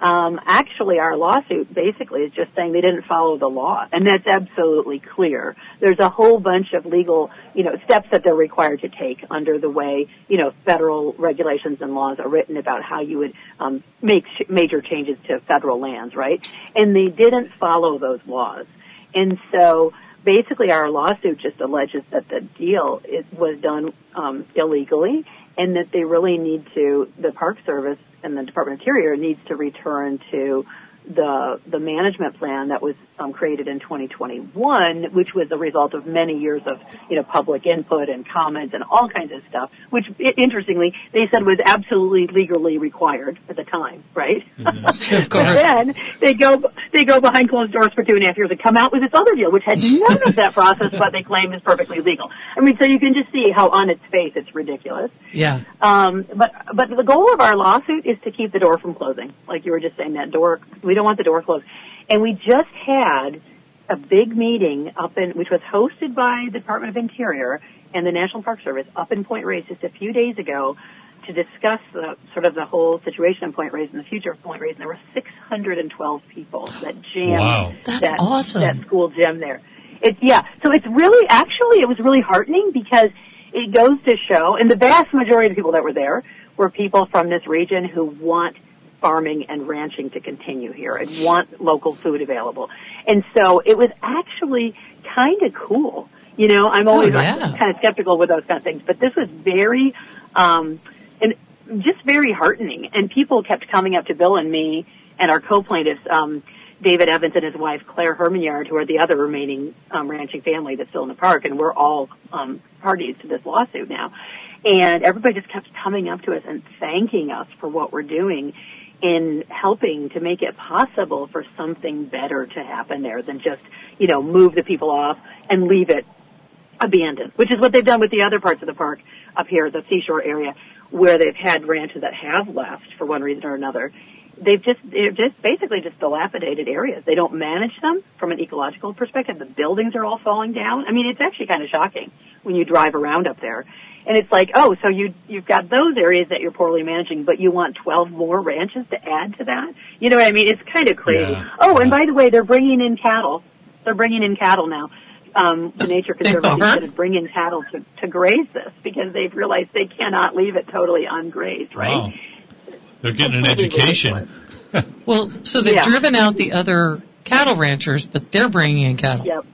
S3: Um, actually, our lawsuit basically is just saying they didn't follow the law, and that's absolutely clear. There's a whole bunch of legal, you know, steps that they're required to take under the way, you know, federal regulations and laws are written about how you would um, make sh- major changes to federal lands, right? And they didn't follow those laws, and so basically our lawsuit just alleges that the deal is, was done um, illegally, and that they really need to, the Park Service and the Department of Interior needs to return to the the management plan that was um, created in twenty twenty-one, which was a result of many years of, you know, public input and comments and all kinds of stuff, which, interestingly, they said was absolutely legally required at the time, right?
S1: Mm-hmm. Of course.
S3: But then they go they go behind closed doors for two and a half years and come out with this other deal, which had none of that process, but they claim is perfectly legal. I mean, so you can just see how on its face it's ridiculous.
S1: Yeah.
S3: Um, but but the goal of our lawsuit is to keep the door from closing, like you were just saying. That door, we don't want the door closed. And we just had a big meeting up in, which was hosted by the Department of Interior and the National Park Service up in Point Reyes just a few days ago to discuss the sort of the whole situation in Point Reyes and the future of Point Reyes. And there were six hundred twelve people that jammed
S2: Wow.
S1: That's
S3: that,
S1: awesome.
S3: that school gym there. It, yeah, so it's really, actually, it was really heartening because it goes to show, and the vast majority of the people that were there were people from this region who want farming and ranching to continue here and want local food available. And so it was actually kind of cool. You know, I'm always
S1: Oh, yeah.
S3: kind of skeptical with those kind of things, but this was very, um, and just very heartening. And people kept coming up to Bill and me and our co-plaintiffs, um, David Evans and his wife, Claire Hermanyard, who are the other remaining um, ranching family that's still in the park, and we're all um, parties to this lawsuit now. And everybody just kept coming up to us and thanking us for what we're doing in helping to make it possible for something better to happen there than just, you know, move the people off and leave it abandoned, which is what they've done with the other parts of the park up here, the seashore area, where they've had ranches that have left for one reason or another. They've just, they're just basically just dilapidated areas. They don't manage them from an ecological perspective. The buildings are all falling down. I mean, it's actually kind of shocking when you drive around up there. And it's like, oh, so you, you've got those areas that you're poorly managing, but you want twelve more ranches to add to that? You know what I mean? It's kind of crazy.
S2: Yeah.
S3: Oh, and
S2: Yeah.
S3: by the way, they're bringing in cattle. They're bringing in cattle now. Um, the Nature
S1: They
S3: Conservancy
S1: are?
S3: is going to bring in cattle to, to graze this because they've realized they cannot leave it totally ungrazed, right?
S2: Wow. They're getting an
S3: That's totally
S2: education.
S1: Well, so they've
S3: Yeah.
S1: driven out the other cattle ranchers, but they're bringing in cattle.
S3: Yep.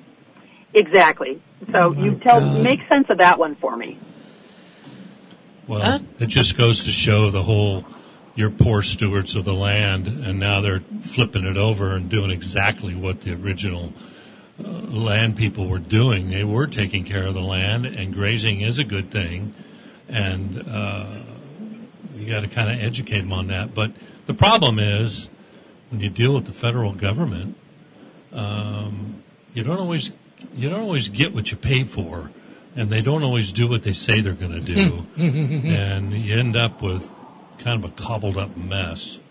S3: Exactly. So
S1: Oh my
S3: you tell,
S1: God.
S3: make sense of that one for me.
S2: Well,
S1: That-
S2: it just goes to show the whole, you're poor stewards of the land, and now they're flipping it over and doing exactly what the original uh, land people were doing. They were taking care of the land, and grazing is a good thing, and uh, you got to kind of educate them on that. But the problem is, when you deal with the federal government, um, you don't always you don't always get what you pay for, and they don't always do what they say they're going to do, and you end up with kind of a cobbled up mess.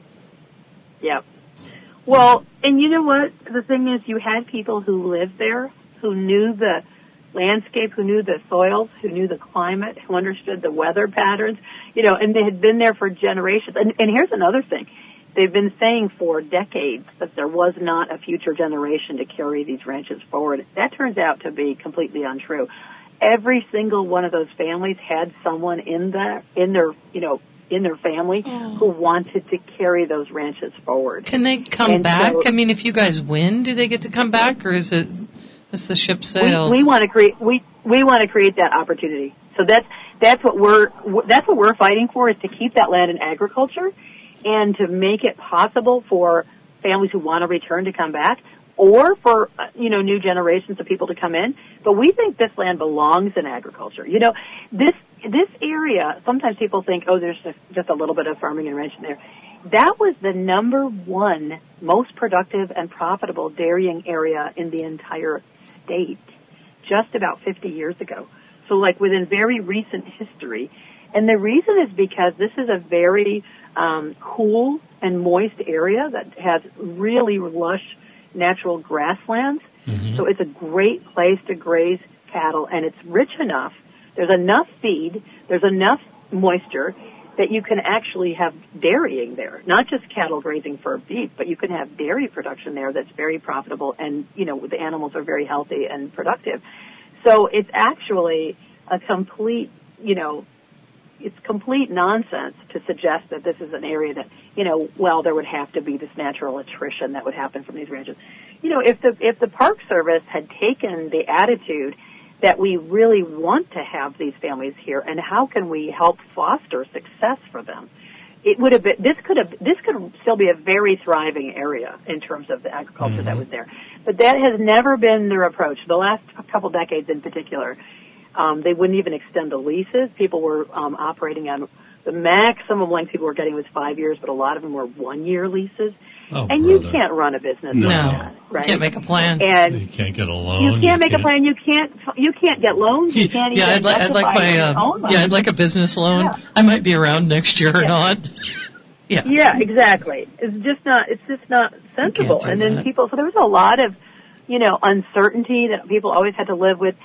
S3: Yep. Well, and you know what? The thing is, you had people who lived there, who knew the landscape, who knew the soils, who knew the climate, who understood the weather patterns, you know, and they had been there for generations. And, and here's another thing. They've been saying for decades that there was not a future generation to carry these ranches forward. That turns out to be completely untrue. Every single one of those families had someone in their, in their, you know, in their family who wanted to carry those ranches forward.
S1: Can they come
S3: And
S1: back?
S3: so-
S1: I mean, if you guys win, do they get to come back, or is it is the ship
S3: We,
S1: sailed?
S3: we want to create we we want to create that opportunity. So that's that's what we're that's what we're fighting for, is to keep that land in agriculture and to make it possible for families who want to return to come back, or for uh, you know new generations of people to come in. But we think this land belongs in agriculture. You know, this this area. Sometimes people think, oh, there's just, just a little bit of farming and ranching there. That was the number one most productive and profitable dairying area in the entire state just about fifty years ago. So like within very recent history. And the reason is because this is a very um, cool and moist area that has really lush natural grasslands.
S2: Mm-hmm.
S3: So it's a great place to graze cattle, and it's rich enough. There's enough feed. There's enough moisture that you can actually have dairying there, not just cattle grazing for beef, but you can have dairy production there that's very profitable, and, you know, the animals are very healthy and productive. So it's actually a complete, you know, it's complete nonsense to suggest that this is an area that, you know, well, there would have to be this natural attrition that would happen from these ranches. You know, if the if the Park Service had taken the attitude that we really want to have these families here, and how can we help foster success for them, it would have been, this could have, this could still be a very thriving area in terms of the agriculture mm-hmm. that was there. But that has never been their approach. The last couple decades in particular, um, they wouldn't even extend the leases. People were um, operating on the maximum length people were getting was five years, but a lot of them were one-year leases.
S2: Oh,
S3: and
S2: brother.
S3: You can't run a business
S2: no.
S3: like that, right?
S1: You can't make a plan.
S3: And
S2: you can't get a loan.
S3: You can't
S2: you
S3: make
S2: can't.
S3: a plan. You can't. You can't get loans. You can't
S1: yeah,
S3: even
S1: I'd, li- I'd like my. Uh, yeah, I'd like a business loan.
S3: Yeah.
S1: I might be around next year or
S3: yeah.
S1: not. yeah.
S3: Yeah, exactly. It's just not. It's just not sensible. And then
S1: that.
S3: people. So there was a lot of, you know, uncertainty that people always had to live with,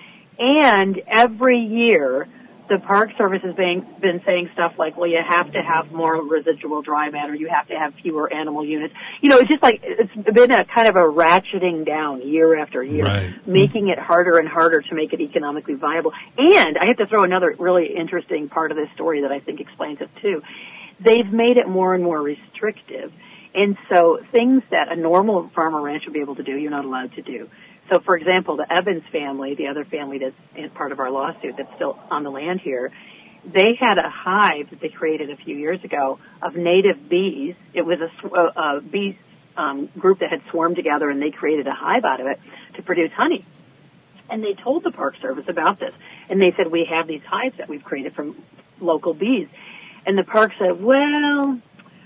S3: and every year the Park Service has been, been saying stuff like, well, you have to have more residual dry matter, you have to have fewer animal units. You know, it's just like, it's been a kind of a ratcheting down year after year,
S2: right.
S3: making it harder and harder to make it economically viable. And I have to throw another really interesting part of this story that I think explains it too. They've made it more and more restrictive. And so things that a normal farmer ranch would be able to do, you're not allowed to do. So, for example, the Evans family, the other family that's part of our lawsuit that's still on the land here, they had a hive that they created a few years ago of native bees. It was a, a, a bee um, group that had swarmed together, and they created a hive out of it to produce honey. And they told the Park Service about this. And they said, we have these hives that we've created from local bees. And the park said, well,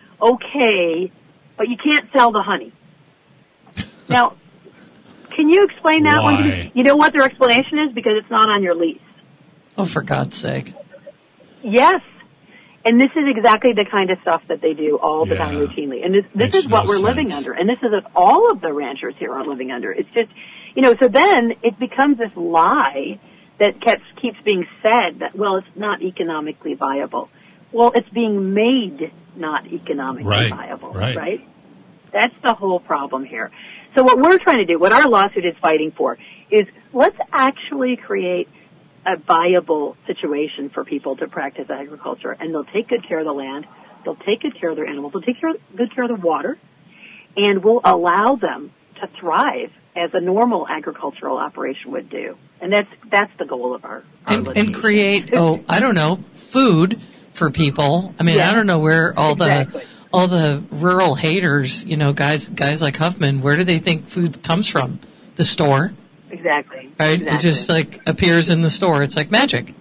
S3: okay, but you can't sell the honey. Now, can you explain that
S2: Why?
S3: one to me? You know what their explanation is? Because it's not on your lease.
S1: Oh, for God's sake.
S3: Yes. And this is exactly the kind of stuff that they do all the
S2: yeah.
S3: time routinely. And this, this
S2: Makes
S3: is what
S2: no
S3: we're
S2: sense.
S3: living under. And this is what all of the ranchers here are living under. It's just, you know, so then it becomes this lie that keeps, keeps being said that, well, it's not economically viable. Well, it's being made not economically
S2: right.
S3: viable,
S2: right?
S3: right? That's the whole problem here. So what we're trying to do, what our lawsuit is fighting for, is let's actually create a viable situation for people to practice agriculture, and they'll take good care of the land, they'll take good care of their animals, they'll take care, good care of the water, and we'll allow them to thrive as a normal agricultural operation would do. And that's that's the goal of our, our
S1: and, and create, oh, I don't know, food for people. I mean, yeah. I don't know where all exactly. the all the rural haters, you know, guys guys like Huffman, where do they think food comes from? The store.
S3: Exactly.
S1: Right?
S3: Exactly.
S1: It just like appears in the store. It's like magic.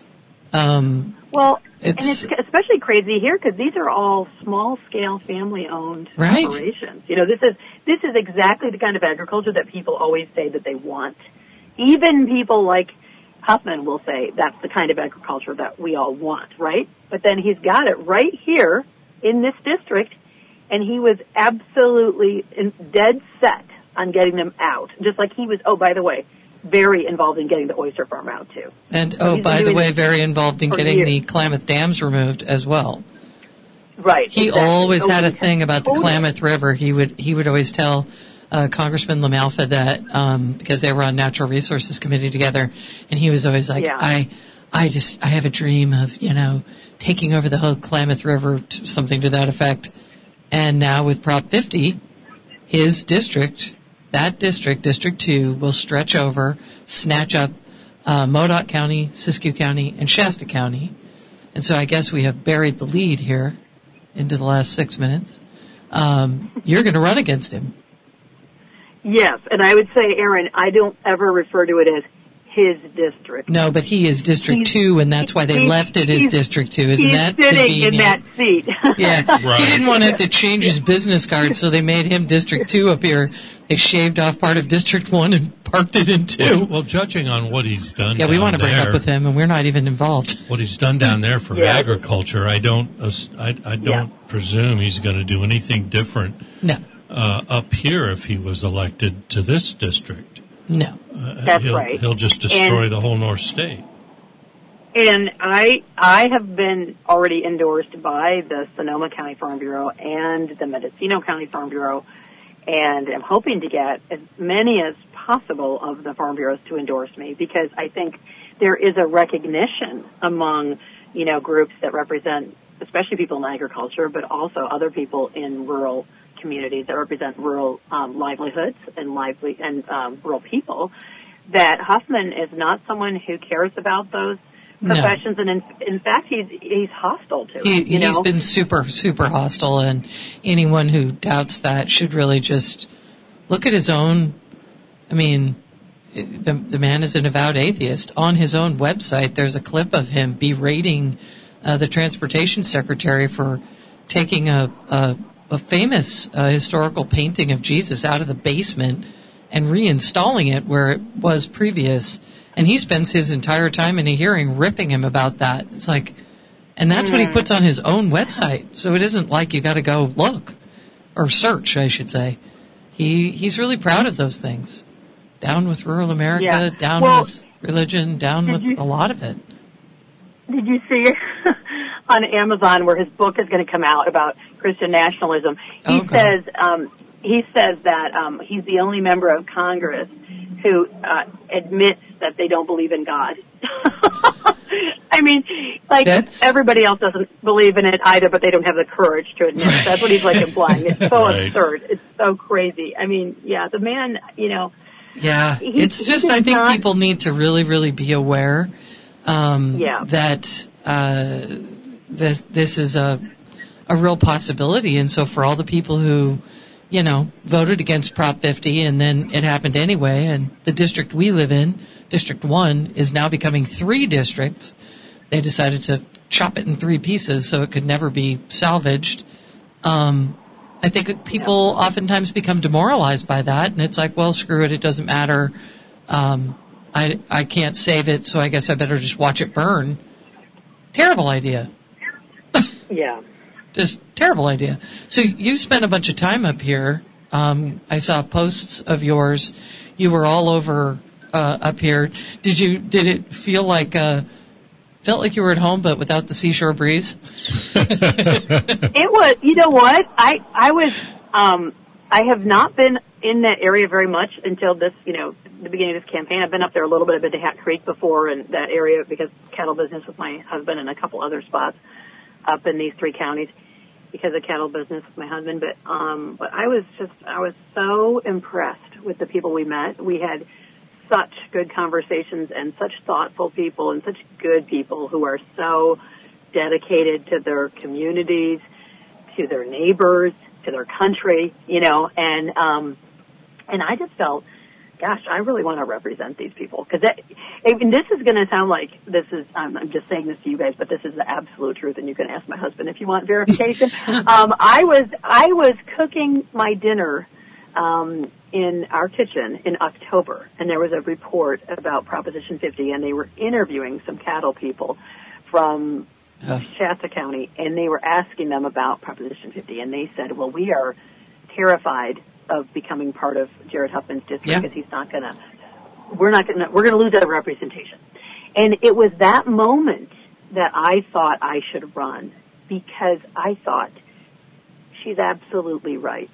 S1: Um,
S3: well,
S1: it's,
S3: and it's especially crazy here because these are all small scale family owned
S1: right.
S3: operations. You know, this is this is exactly the kind of agriculture that people always say that they want. Even people like Huffman will say that's the kind of agriculture that we all want, right? But then he's got it right here in this district, and he was absolutely dead set on getting them out. Just like he was, oh, by the way, very involved in getting the oyster farm out, too.
S1: And,
S3: so
S1: oh, by the way, very involved in getting
S3: years.
S1: the Klamath dams removed as well.
S3: Right.
S1: He
S3: exactly.
S1: always
S3: oh,
S1: had a thing about the
S3: totally.
S1: Klamath River. He would he would always tell uh, Congressman LaMalfa that um, because they were on Natural Resources Committee together, and he was always like,
S3: yeah.
S1: I I just I have a dream of, you know, taking over the whole Klamath River, to something to that effect. And now with Prop fifty, his district, that district, District two, will stretch over, snatch up uh, Modoc County, Siskiyou County, and Shasta County. And so I guess we have buried the lead here into the last six minutes. Um, you're going to run against him.
S3: Yes, and I would say, Aaron, I don't ever refer to it as his district.
S1: No, but he is District
S3: he's,
S1: two, and that's why they left it as District two. Isn't
S3: he's
S1: that
S3: sitting
S1: convenient?
S3: in that seat.
S1: Yeah,
S2: right.
S1: He didn't want to have to change his business card, so they made him District two up here. They shaved off part of District one and parked it in two.
S2: Well, well judging on what he's done
S1: Yeah, we
S2: down
S1: want to break
S2: there,
S1: up with him, and we're not even involved.
S2: What he's done down there for
S3: Yeah.
S2: agriculture, I don't, I, I don't
S3: Yeah.
S2: presume he's going to do anything different
S1: No,
S2: uh, up here if he was elected to this district.
S1: no.
S2: Uh,
S3: That's
S2: he'll,
S3: right.
S2: He'll just destroy
S3: And-
S2: the whole North State.
S3: And I I have been already endorsed by the Sonoma County Farm Bureau and the Mendocino County Farm Bureau, and I'm hoping to get as many as possible of the farm bureaus to endorse me, because I think there is a recognition among, you know, groups that represent, especially people in agriculture, but also other people in rural communities that represent rural um, livelihoods and lively and um, rural people, that Huffman is not someone who cares about those professions, no. and in, in fact, he's he's hostile to
S1: he,
S3: it. You
S1: he's
S3: know?
S1: been super, super hostile, and anyone who doubts that should really just look at his own. I mean, the the man is an avowed atheist. On his own website, there's a clip of him berating uh, the transportation secretary for taking a a, a famous uh, historical painting of Jesus out of the basement and reinstalling it where it was previous. And he spends his entire time in a hearing ripping him about that. It's like, and that's mm. what he puts on his own website. So it isn't like you got to go look or search, I should say. He he's really proud of those things. Down with rural America,
S3: yeah.
S1: down
S3: well,
S1: with religion, down with
S3: you,
S1: a lot of it.
S3: Did you see on Amazon where his book is going to come out about Christian nationalism? He
S1: oh,
S3: says um, he says that um, he's the only member of Congress who uh, admits that they don't believe in God. I mean, like,
S1: That's...
S3: everybody else doesn't believe in it either, but they don't have the courage to admit it. That's what he's, like, implying. It's so
S2: right.
S3: absurd. It's so crazy. I mean, yeah, the man, you know...
S1: Yeah,
S3: he,
S1: it's just, I think
S3: not...
S1: people need to really, really be aware um,
S3: yeah.
S1: that uh, this this is a a real possibility. And so for all the people who... you know, voted against Prop fifty, and then it happened anyway, and the district we live in, District one, is now becoming three districts. They decided to chop it in three pieces so it could never be salvaged. Um, I think people oftentimes become demoralized by that, and it's like, well, screw it, it doesn't matter. Um, I, I can't save it, so I guess I better just watch it burn. Terrible idea.
S3: Yeah.
S1: Just terrible idea. So you spent a bunch of time up here. Um, I saw posts of yours. You were all over uh, up here. Did you? Did it feel like uh, felt like you were at home, but without the seashore breeze?
S3: It was. You know what? I I was. Um, I have not been in that area very much until this. You know, the beginning of this campaign. I've been up there a little bit. I've been to Hat Creek before, and that area because cattle business with my husband and a couple other spots up in these three counties because of cattle business with my husband. But, um, but I was just, I was so impressed with the people we met. We had such good conversations and such thoughtful people and such good people who are so dedicated to their communities, to their neighbors, to their country, you know, and, um, and I just felt, gosh, I really want to represent these people. Because I mean, this is going to sound like this is, um, I'm just saying this to you guys, but this is the absolute truth, and you can ask my husband if you want verification. um, I was I was cooking my dinner um, in our kitchen in October, and there was a report about Proposition fifty, and they were interviewing some cattle people from uh. Shasta County, and they were asking them about Proposition fifty, and they said, well, we are terrified of becoming part of Jared Huffman's district
S1: yeah.
S3: because he's not going to, we're not going to, we're going to lose that representation. And it was that moment that I thought I should run because I thought she's absolutely right.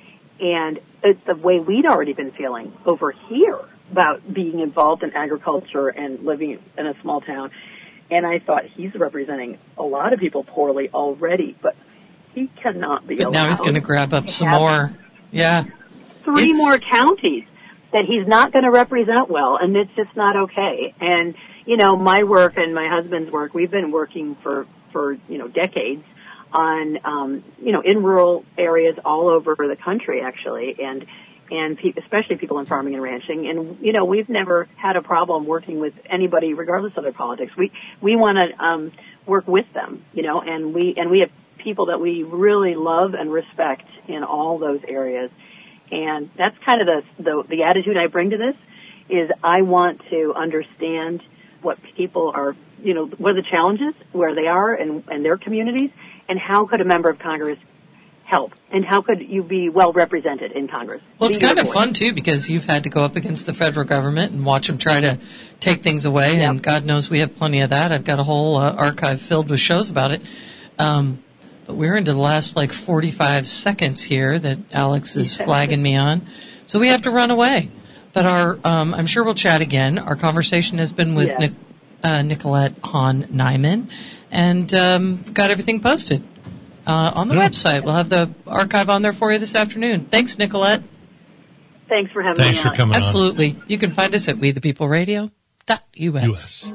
S3: And it's the way we'd already been feeling over here about being involved in agriculture and living in a small town. And I thought he's representing a lot of people poorly already, but he cannot be
S1: but
S3: allowed.
S1: Now he's going to grab up some more. Yeah.
S3: Three
S1: it's...
S3: more counties that he's not going to represent well, and it's just not okay. And, you know, my work and my husband's work, we've been working for, for you know, decades on, um, you know, in rural areas all over the country, actually, and and pe- especially people in farming and ranching. And, you know, we've never had a problem working with anybody, regardless of their politics. We we want to um, work with them, you know, and we and we have people that we really love and respect in all those areas. And that's kind of the, the the attitude I bring to this is I want to understand what people are, you know, what are the challenges, where they are and, and their communities, and how could a member of Congress help? And how could you be well represented in Congress?
S1: Well, it's
S3: Be your
S1: kind of
S3: voice.
S1: fun, too, because you've had to go up against the federal government and watch them try to take things away,
S3: Yep.
S1: and God knows we have plenty of that. I've got a whole uh, archive filled with shows about it. Um, but we're into the last, like, forty-five seconds here that Alex is flagging me on. So we have to run away. But our, um, I'm sure we'll chat again. Our conversation has been with
S3: Yeah.
S1: Nic- uh, Nicolette Hahn Nyman, and um, got everything posted uh, on the
S2: Yeah.
S1: website. We'll have the archive on there for you this afternoon. Thanks, Nicolette.
S3: Thanks for having
S2: Thanks
S3: me
S2: for
S3: on.
S2: coming
S1: Absolutely. You can find us at we the people radio dot U S.
S2: on. U S.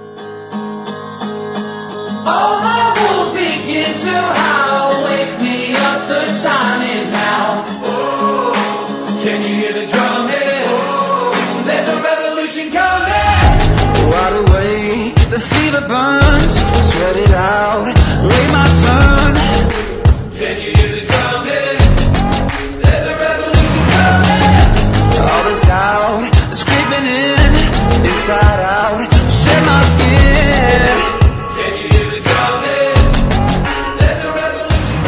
S4: All my wolves begin to howl. Wake me up, the time is now. Can you hear the drum hit? There's a revolution coming. Wide awake, the fever burns. Sweat it out, wait my turn. Can you hear the drum hit? There's a revolution coming. All this doubt is creeping in, inside out. Shed my skin. Can you hear the drum hit? There's a revolution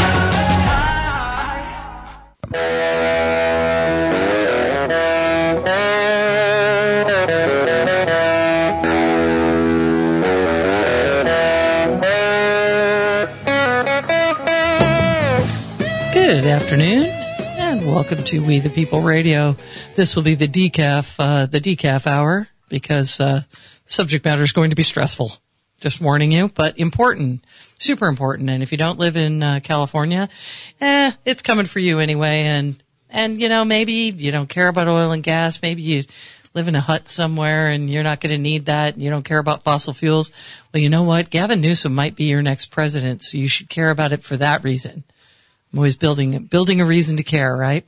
S1: Good afternoon, and welcome to We the People Radio. This will be the decaf, uh, the decaf hour, because uh, the subject matter is going to be stressful. Just warning you, but important, super important. And if you don't live in uh, California, eh, it's coming for you anyway. And and you know, maybe you don't care about oil and gas. Maybe you live in a hut somewhere and you're not going to need that. And you don't care about fossil fuels. Well, you know what? Gavin Newsom might be your next president, so you should care about it for that reason. I'm always building building a reason to care, right?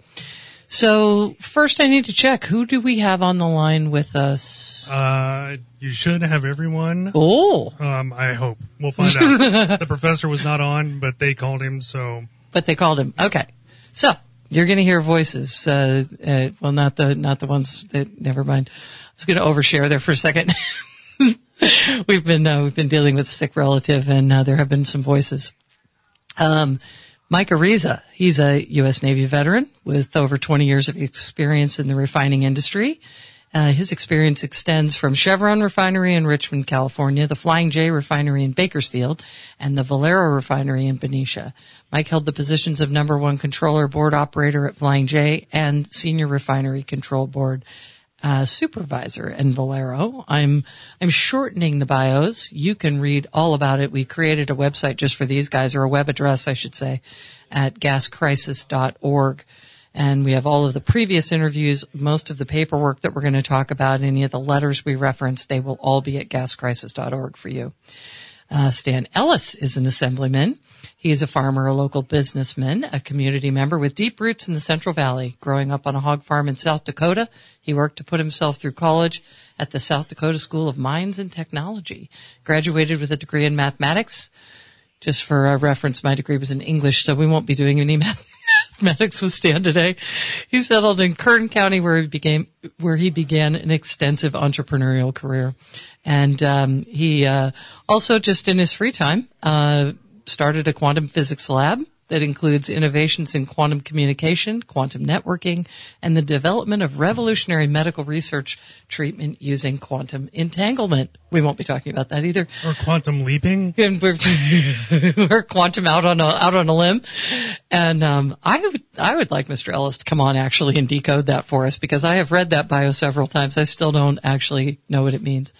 S1: So first, I need to check, who do we have on the line with us?
S8: Uh, you should have everyone.
S1: Oh,
S8: Um, I hope. We'll find out. The professor was not on, but they called him, so.
S1: but they called him. Okay, so you're going to hear voices. Uh, uh, well, not the not the ones that. Never mind. I was going to overshare there for a second. we've been uh, we've been dealing with a sick relative, and uh, there have been some voices. Um. Mike Ariza, he's a U S Navy veteran with over twenty years of experience in the refining industry. Uh, his experience extends from Chevron Refinery in Richmond, California, the Flying J Refinery in Bakersfield, and the Valero Refinery in Benicia. Mike held the positions of number one controller board operator at Flying J and senior refinery control board Uh, supervisor in Valero. I'm, I'm shortening the bios. You can read all about it. We created a website just for these guys, or a web address, I should say, at gas crisis dot org. And we have all of the previous interviews, most of the paperwork that we're going to talk about, any of the letters we referenced, they will all be at gas crisis dot org for you. Uh, Stan Ellis is an assemblyman. He is a farmer, a local businessman, a community member with deep roots in the Central Valley. Growing up on a hog farm in South Dakota, he worked to put himself through college at the South Dakota School of Mines and Technology. Graduated with a degree in mathematics. Just for a reference, my degree was in English, so we won't be doing any math- mathematics with Stan today. He settled in Kern County, where he became, where he began an extensive entrepreneurial career. And um, he uh, also, just in his free time, uh, started a quantum physics lab that includes innovations in quantum communication, quantum networking, and the development of revolutionary medical research treatment using quantum entanglement. We won't be talking about that either.
S8: Or quantum leaping.
S1: And we're, we're quantum out on a out on a limb, and um, I would I would like Mister Ellis to come on actually and decode that for us, because I have read that bio several times. I still don't actually know what it means.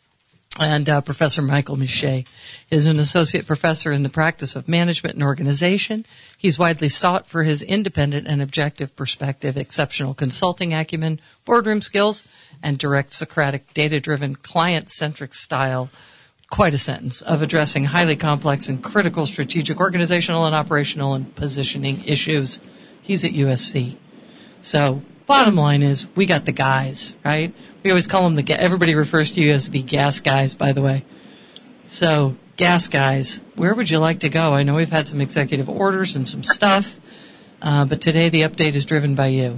S1: And uh, Professor Michael Miche is an associate professor in the practice of management and organization. He's widely sought for his independent and objective perspective, exceptional consulting acumen, boardroom skills, and direct Socratic, data-driven, client-centric style, quite a sentence, of addressing highly complex and critical strategic, organizational, and operational and positioning issues. He's at U S C. So bottom line is, we got the guys, right? We always call them the, ga- everybody refers to you as the gas guys, by the way. So, gas guys, where would you like to go? I know we've had some executive orders and some stuff, uh, but today the update is driven by you.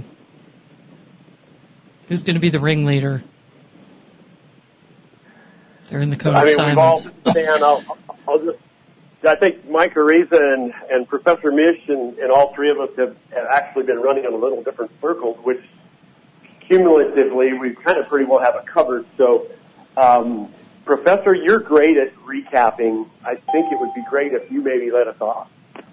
S1: Who's going to be the ringleader? They're in the code
S9: I
S1: of
S9: mean, we've all,
S1: silence.
S9: Dan, I'll, I'll just I think Mike Ariza and, and Professor Mish and, and all three of us have, have actually been running in a little different circles, which cumulatively we kind of pretty well have it covered. So, um, Professor, you're great at recapping. I think it would be great if you maybe let us off.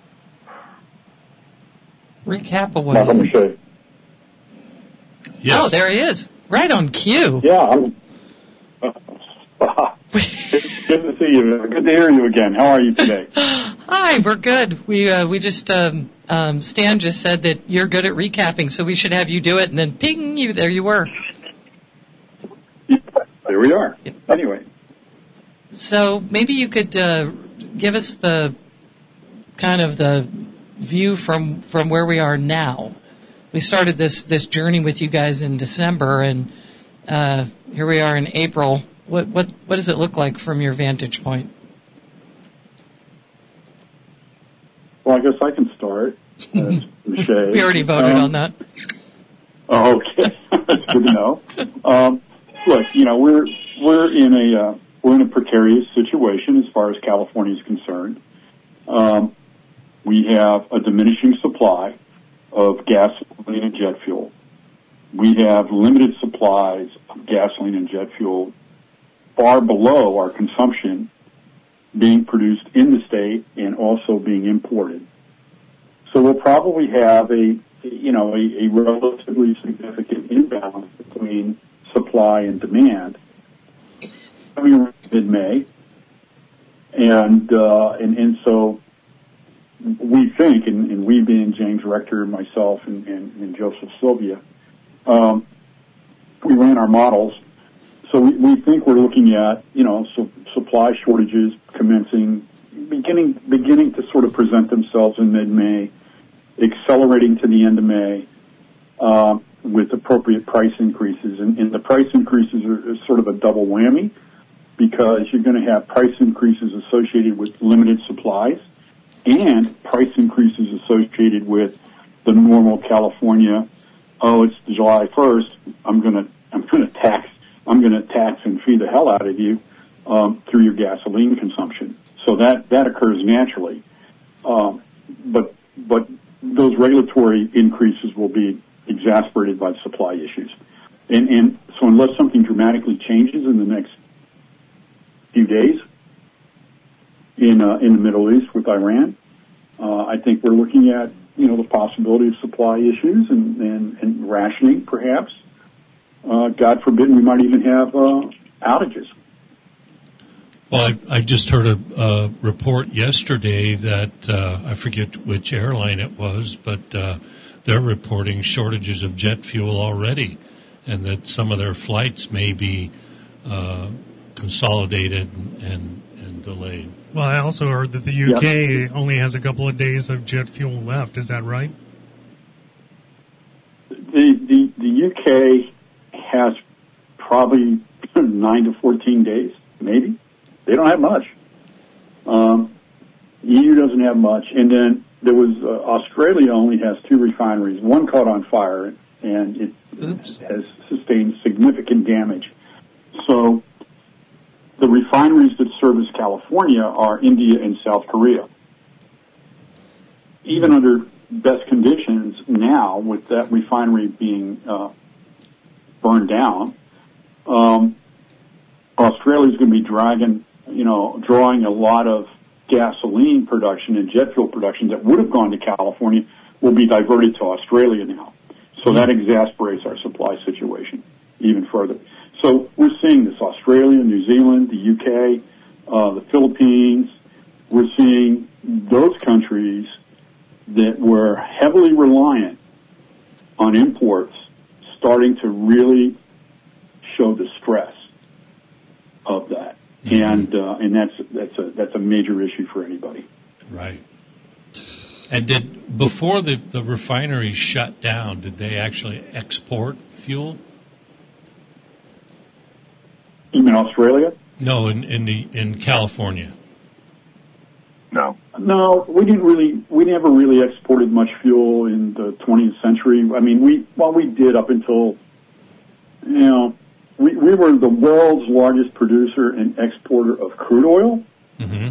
S1: Recap away.
S10: Now, let me show you.
S2: Yes.
S1: Oh, there he is. Right on cue.
S10: Yeah. I'm, uh, good to see you. Good to hear you again. How are you today?
S1: Hi, we're good. We uh, we just um, um, Stan just said that you're good at recapping, so we should have you do it, and then ping, you there you were.
S10: There we are. Anyway.
S1: So maybe you could uh, give us the kind of the view from, from where we are now. We started this, this journey with you guys in December, and uh, here we are in April. What what what does it look like from your vantage point?
S10: Well, I guess I can start. Uh,
S1: we already voted
S10: um,
S1: on that.
S10: Oh, okay. That's good to know. Um, look, you know, we're we're in a uh, we're in a precarious situation as far as California is concerned. Um, we have a diminishing supply of gasoline and jet fuel. We have limited supplies of gasoline and jet fuel, far below our consumption, being produced in the state and also being imported. So we'll probably have a, you know, a, a relatively significant imbalance between supply and demand coming around mid-May. And, uh, and, and so we think, and, and we being James Rector, myself, and, and, and Joseph Sylvia, um, we ran our models. So we, we think we're looking at, you know, so supply shortages commencing, beginning, beginning to sort of present themselves in mid-May, accelerating to the end of May, uh, with appropriate price increases. And, and the price increases are, are sort of a double whammy, because you're going to have price increases associated with limited supplies and price increases associated with the normal California, oh, it's July first, I'm going to, I'm going to tax, I'm going to tax and fee the hell out of you, um, through your gasoline consumption. So that, that occurs naturally. Um, but, but those regulatory increases will be exasperated by supply issues. And, and so unless something dramatically changes in the next few days in, uh, in the Middle East with Iran, uh, I think we're looking at, you know, the possibility of supply issues and, and, and rationing, perhaps. Uh, God forbid, we might even have uh, outages.
S2: Well, I, I just heard a, a report yesterday that uh, I forget which airline it was, but uh, they're reporting shortages of jet fuel already, and that some of their flights may be uh, consolidated and, and, and delayed.
S8: Well, I also heard that the U K yes. only has a couple of days of jet fuel left. Is that right?
S10: The the, the U K has probably nine to fourteen days, maybe. They don't have much. Um, E U doesn't have much, and then there was uh, Australia only has two refineries. One caught on fire, and it Oops. has sustained significant damage. So the refineries that service California are India and South Korea. Even under best conditions now, with that refinery being uh, burned down, um, Australia is going to be dragging, you know, drawing a lot of gasoline production and jet fuel production that would have gone to California will be diverted to Australia now. So that exasperates our supply situation even further. So we're seeing this: Australia, New Zealand, the U K, uh, the Philippines. We're seeing those countries that were heavily reliant on imports starting to really show the stress of that, mm-hmm. and uh, and that's that's a that's a major issue for anybody.
S2: Right. And did before the the refineries shut down, did they actually export fuel?
S10: You mean Australia?
S2: No, in in the in California.
S10: No, no, we didn't really. We never really exported much fuel in the twentieth century. I mean, we well, we did up until, you know, we we were the world's largest producer and exporter of crude oil.
S2: Mm-hmm.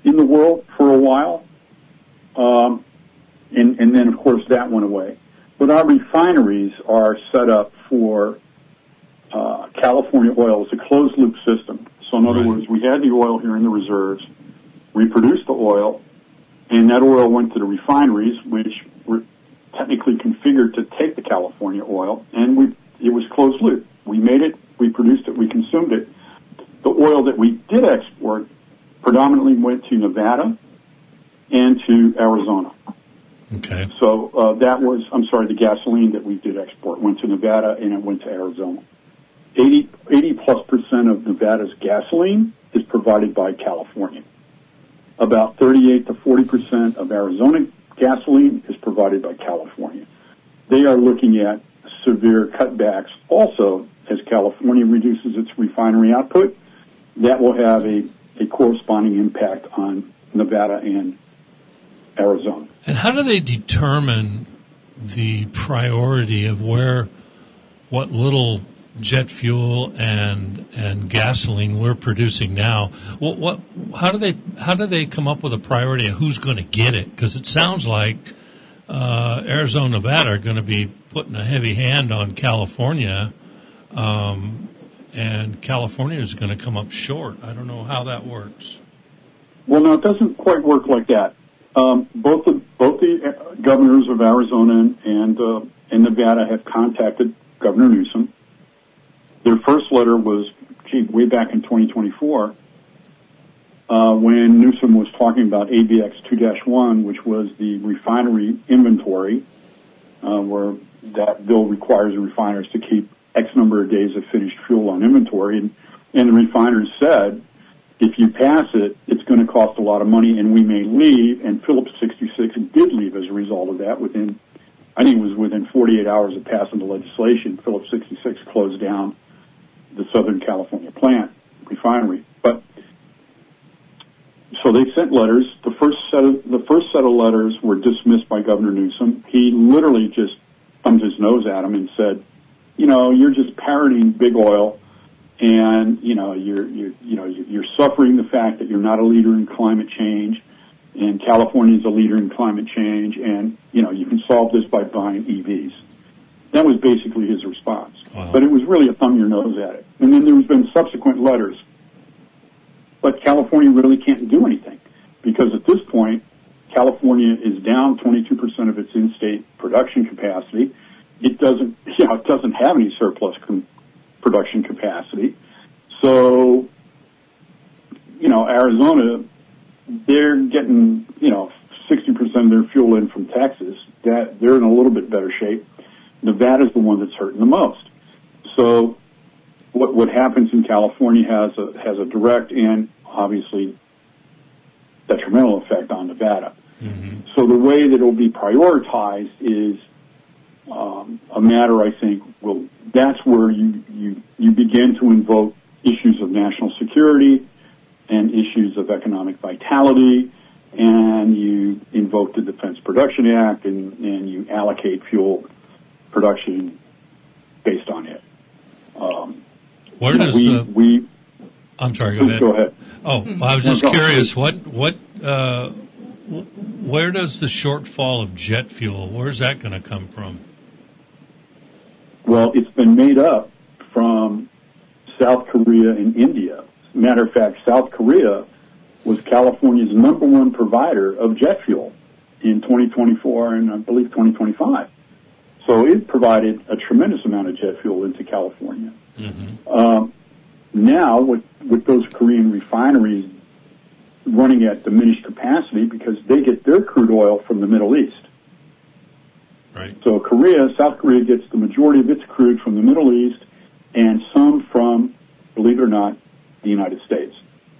S10: in the world for a while. Um, and, and then, of course, that went away. But our refineries are set up for uh, California oil. It's a closed-loop system. So, in other
S2: Right.
S10: words, we had the oil here in the reserves. We produced the oil, and that oil went to the refineries, which were technically configured to take the California oil, and we it was closed-loop. We made it, we produced it, we consumed it. The oil that we did export predominantly went to Nevada and to Arizona.
S2: Okay.
S10: So uh, that was, I'm sorry, the gasoline that we did export went to Nevada and it went to Arizona. eighty, eighty plus percent of Nevada's gasoline is provided by California. About thirty-eight to forty percent of Arizona gasoline is provided by California. They are looking at severe cutbacks also as California reduces its refinery output. That will have a, a corresponding impact on Nevada and Arizona.
S2: And how do they determine the priority of where, what little jet fuel and and gasoline we're producing now? What, what how do they how do they come up with a priority of who's going to get it? Because it sounds like uh, Arizona, Nevada are going to be putting a heavy hand on California, um, and California is going to come up short. I don't know how that works.
S10: Well, no, it doesn't quite work like that. Um, both the both the governors of Arizona and and, uh, and Nevada have contacted Governor Newsom. Their first letter was, gee, way back in twenty twenty-four, uh, when Newsom was talking about A B X two dash one, which was the refinery inventory, uh, where that bill requires the refiners to keep X number of days of finished fuel on inventory. And, and the refiners said, if you pass it, it's going to cost a lot of money and we may leave. And Phillips sixty-six did leave as a result of that. Within, I think it was within forty-eight hours of passing the legislation, Phillips sixty-six closed down the Southern California plant refinery. But so they sent letters. The first set of the first set of letters were dismissed by Governor Newsom. He literally just thumbed his nose at them and said, "You know, you're just parroting big oil, and you know you're you're you know you're suffering the fact that you're not a leader in climate change, and California is a leader in climate change, and you know you can solve this by buying E Vs." That was basically his response.
S2: Wow.
S10: But it was really a thumb your nose at it. And then there's been subsequent letters. But California really can't do anything because at this point, California is down twenty-two percent of its in-state production capacity. It doesn't, you know, it doesn't have any surplus com- production capacity. So, you know, Arizona, they're getting, you know, sixty percent of their fuel in from Texas. That they're in a little bit better shape. Nevada's the one that's hurting the most. So what what happens in California has a has a direct and obviously detrimental effect on Nevada.
S2: Mm-hmm.
S10: So the way that it will be prioritized is um, a matter, I think, will that's where you, you you begin to invoke issues of national security and issues of economic vitality, and you invoke the Defense Production Act and, and you allocate fuel production based on it. Um,
S2: Where does
S10: we,
S2: uh,
S10: we?
S2: I'm sorry. Go
S10: Please
S2: ahead.
S10: go ahead.
S2: Oh, I was
S10: No,
S2: just
S10: go.
S2: curious. What what uh, where does the shortfall of jet fuel? Where's that going to come from?
S10: Well, it's been made up from South Korea and India. Matter of fact, South Korea was California's number one provider of jet fuel in twenty twenty-four and I believe twenty twenty-five. So it provided a tremendous amount of jet fuel into California.
S2: Mm-hmm.
S10: Um, now, with, with those Korean refineries running at diminished capacity because they get their crude oil from the Middle East.
S2: Right.
S10: So Korea, South Korea gets the majority of its crude from the Middle East and some from, believe it or not, the United States.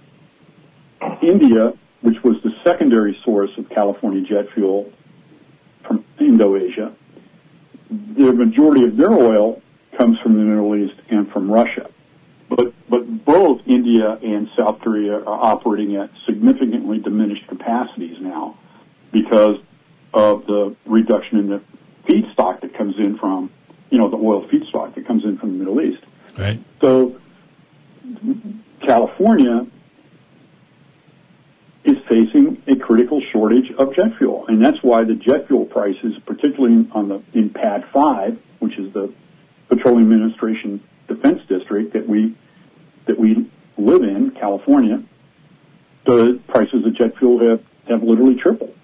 S10: India, which was the secondary source of California jet fuel from Indo-Asia, the majority of their oil comes from the Middle East and from Russia. But but both India and South Korea are operating at significantly diminished capacities now because of the reduction in the feedstock that comes in from, you know, the oil feedstock that comes in from the Middle East.
S2: Right.
S10: So California is facing a critical shortage of jet fuel, and that's why the jet fuel prices, particularly on the in P A D five, which is the Petroleum Administration Defense District that we that we live in, California, the prices of jet fuel have, have literally tripled.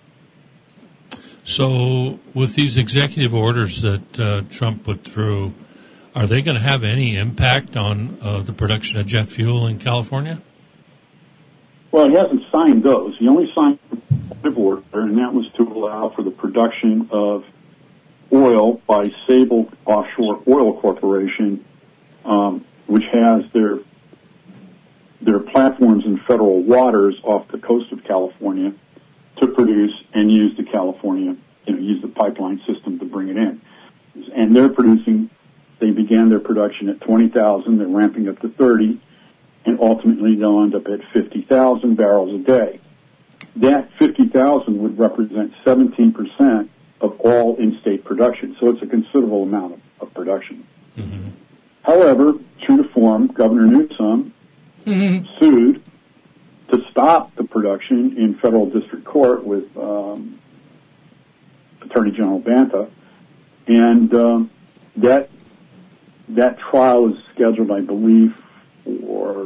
S2: So, with these executive orders that uh, Trump put through, are they going to have any impact on uh, the production of jet fuel in California?
S10: Well, he hasn't signed those. He only signed the executive order, and that was to allow for the production of oil by Sable Offshore Oil Corporation, um, which has their their platforms in federal waters off the coast of California to produce and use the California, you know, use the pipeline system to bring it in. And they're producing, they began their production at twenty thousand, they're ramping up to thirty, and ultimately they'll end up at fifty thousand barrels a day. That fifty thousand would represent seventeen percent of all in-state production, so it's a considerable amount of, of production.
S2: Mm-hmm.
S10: However, true to form, Governor Newsom mm-hmm. sued to stop the production in federal district court with um, Attorney General Banta, and um, that that trial is scheduled, I believe, for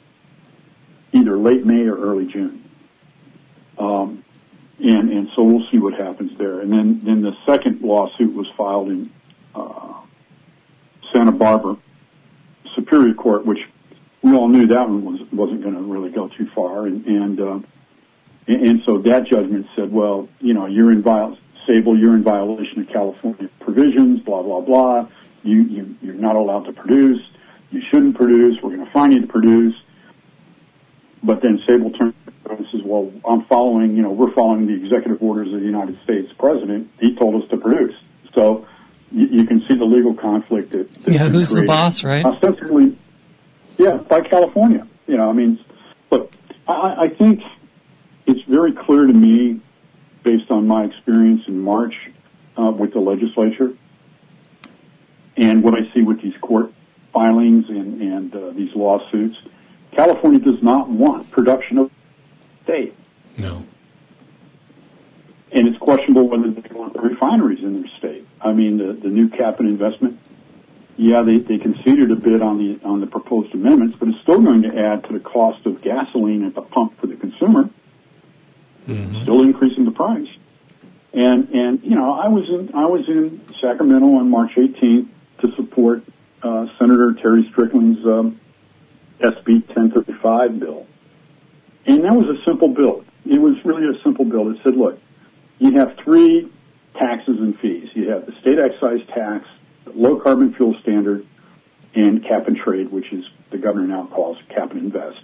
S10: either late May or early June. Um, and and so we'll see what happens there. And then then the second lawsuit was filed in uh, Santa Barbara Superior Court, which we all knew that one was, wasn't going to really go too far, and and, uh, and and so that judgment said, well, you know, you're in viol- Sable, you're in violation of California provisions, blah blah blah. You you you're not allowed to produce. You shouldn't produce. We're going to fine you to produce. But then Sable turned and says, well, I'm following, you know, we're following the executive orders of the United States president. He told us to produce. So you, you can see the legal conflict that, that
S1: yeah, who's the boss, right?
S10: Ostensibly, yeah, by California. You know, I mean, look, I, I think it's very clear to me, based on my experience in March uh, with the legislature and what I see with these court filings and, and uh, these lawsuits, California does not want production of state.
S2: No.
S10: And it's questionable whether they want the refineries in their state. I mean, the, the new cap and investment, yeah, they, they conceded a bit on the on the proposed amendments, but it's still going to add to the cost of gasoline at the pump for the consumer, mm-hmm. still increasing the price. And and you know, I was in I was in Sacramento on March eighteenth to support uh, Senator Terry Strickland's um, S B ten thirty-five bill. And that was a simple bill. It was really a simple bill. It said, look, you have three taxes and fees. You have the state excise tax, the low carbon fuel standard, and cap and trade, which is the governor now calls cap and invest.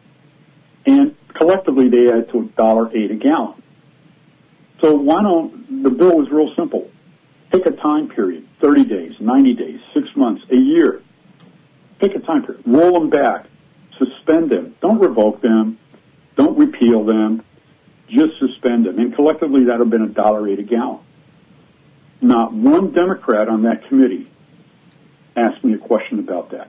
S10: And collectively they add to one dollar eight a gallon. So why don't, the bill was real simple. Pick a time period, thirty days, ninety days, six months, a year. Pick a time period. Roll them back. Suspend them. Don't revoke them. Don't repeal them. Just suspend them. And collectively, that would have been a dollar eight a gallon. Not one Democrat on that committee asked me a question about that.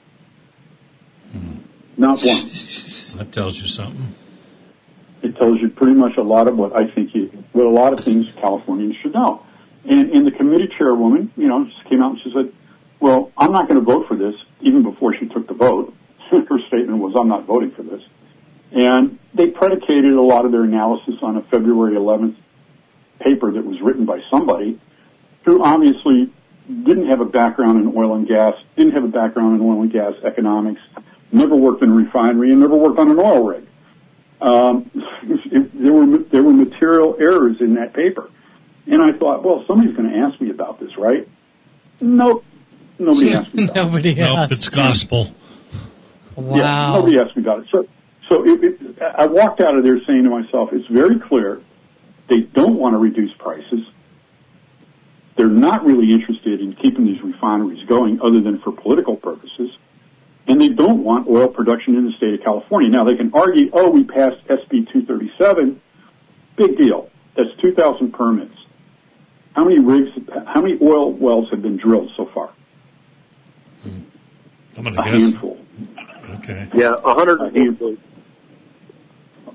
S2: Hmm.
S10: Not one.
S2: That tells you something.
S10: It tells you pretty much a lot of what I think you, what a lot of things Californians should know. And, and the committee chairwoman, you know, just came out and she said, well, I'm not going to vote for this, even before she took the vote. Her statement was, I'm not voting for this. And they predicated a lot of their analysis on a February eleventh paper that was written by somebody who obviously didn't have a background in oil and gas, didn't have a background in oil and gas economics, never worked in a refinery, and never worked on an oil rig. Um, it, there were there were material errors in that paper. And I thought, well, somebody's going to ask me about this, right? Nope. Nobody asked me about
S1: nobody
S10: it.
S2: Nope, it's gospel.
S1: Wow.
S10: Yeah, nobody asked me about it. So, so it, it, I walked out of there saying to myself, it's very clear they don't want to reduce prices. They're not really interested in keeping these refineries going other than for political purposes. And they don't want oil production in the state of California. Now, they can argue, oh, we passed S B two thirty-seven. Big deal. That's two thousand permits. How many rigs, how many oil wells have been drilled so far?
S2: Hmm. I'm going
S10: to
S2: guess.
S10: A handful.
S2: Okay.
S9: Yeah, one hundred eight.
S10: It's a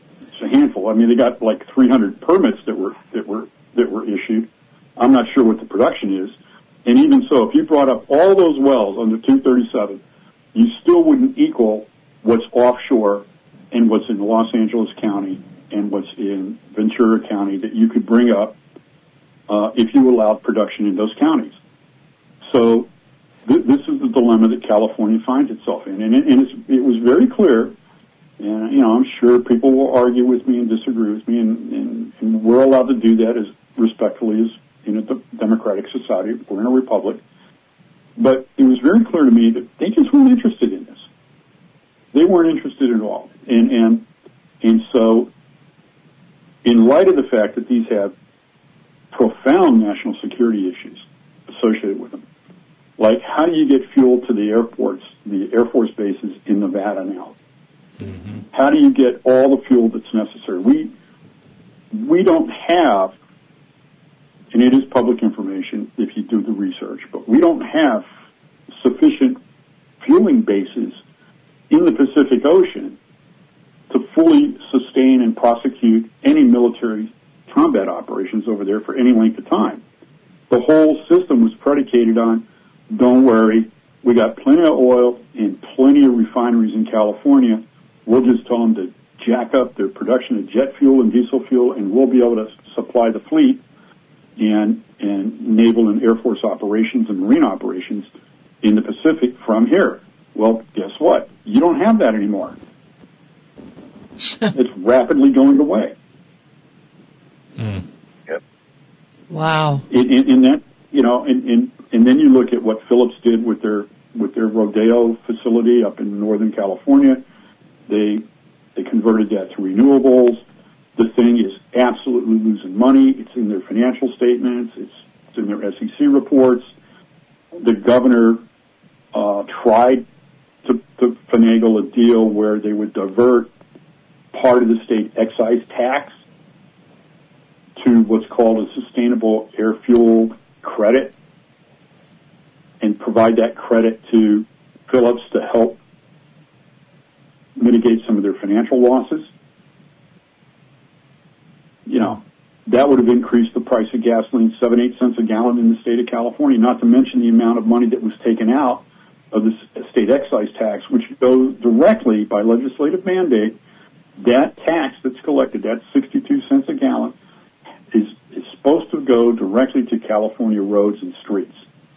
S10: handful. I mean, they got like three hundred permits that were that were that were issued. I'm not sure what the production is. And even so, if you brought up all those wells under two thirty-seven, you still wouldn't equal what's offshore and what's in Los Angeles County and what's in Ventura County that you could bring up uh, if you allowed production in those counties. So th- this is the dilemma that California finds itself in. And, it, and it's, it was very clear, and, you know, I'm sure people will argue with me and disagree with me, and, and, and we're allowed to do that as respectfully as in a d- democratic society. We're in a republic. But it was very clear to me that they just weren't interested in this. They weren't interested at all. And, and, and so, in light of the fact that these have profound national security issues associated with them, like how do you get fuel to the airports, the Air Force bases in Nevada now? Mm-hmm. How do you get all the fuel that's necessary? We, we don't have, and it is public information if you do the research, but we don't have sufficient fueling bases in the Pacific Ocean to fully sustain and prosecute any military combat operations over there for any length of time. The whole system was predicated on, don't worry, we got plenty of oil and plenty of refineries in California. We'll just tell them to jack up their production of jet fuel and diesel fuel, and we'll be able to supply the fleet and, and naval and Air Force operations and marine operations in the Pacific from here. Well, guess what? You don't have that anymore. It's rapidly going away.
S2: Mm.
S9: Yep.
S1: Wow.
S10: In, in, in that, you know, and, and, and then you look at what Phillips did with their with their Rodeo facility up in Northern California. They they converted that to renewables. The thing is absolutely losing money. It's in their financial statements. It's, it's in their S E C reports. The governor uh, tried to, to finagle a deal where they would divert part of the state excise tax to what's called a sustainable air fuel credit and provide that credit to Phillips to help mitigate some of their financial losses. You know, that would have increased the price of gasoline seven, eight cents a gallon in the state of California, not to mention the amount of money that was taken out of the state excise tax, which goes directly by legislative mandate. That tax that's collected, that sixty-two cents a gallon, is, is supposed to go directly to California roads and streets.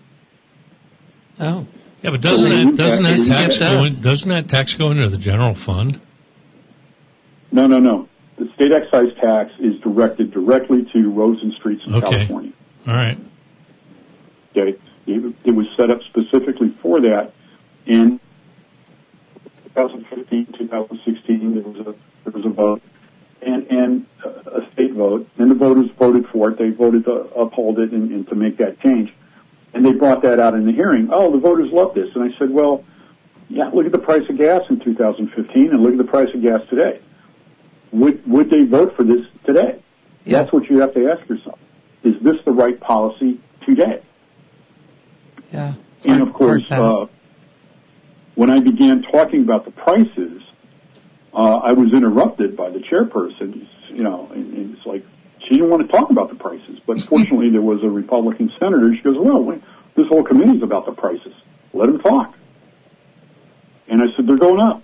S1: Oh.
S2: Yeah, but doesn't
S10: So
S2: that doesn't that
S1: that
S2: tax
S1: does.
S2: go in, doesn't that tax go into the general fund?
S10: No, no, no. The state excise tax is directed directly to roads and streets in
S2: Okay.
S10: California.
S2: All right.
S10: Okay, it, it was set up specifically for that. In twenty fifteen, twenty sixteen, there was a there was a vote, and and a state vote, and the voters voted for it. They voted to uphold it and, and to make that change, and they brought that out in the hearing. Oh, the voters love this, and I said, well, yeah, look at the price of gas in two thousand fifteen, and look at the price of gas today. Would would they vote for this today?
S1: Yeah.
S10: That's what you have to ask yourself. Is this the right policy today?
S1: Yeah.
S10: And of course, uh, when I began talking about the prices, uh, I was interrupted by the chairperson. You know, and, and it's like she didn't want to talk about the prices, but fortunately there was a Republican senator. She goes, "Well, wait, this whole committee is about the prices. Let him talk." And I said, "They're going up,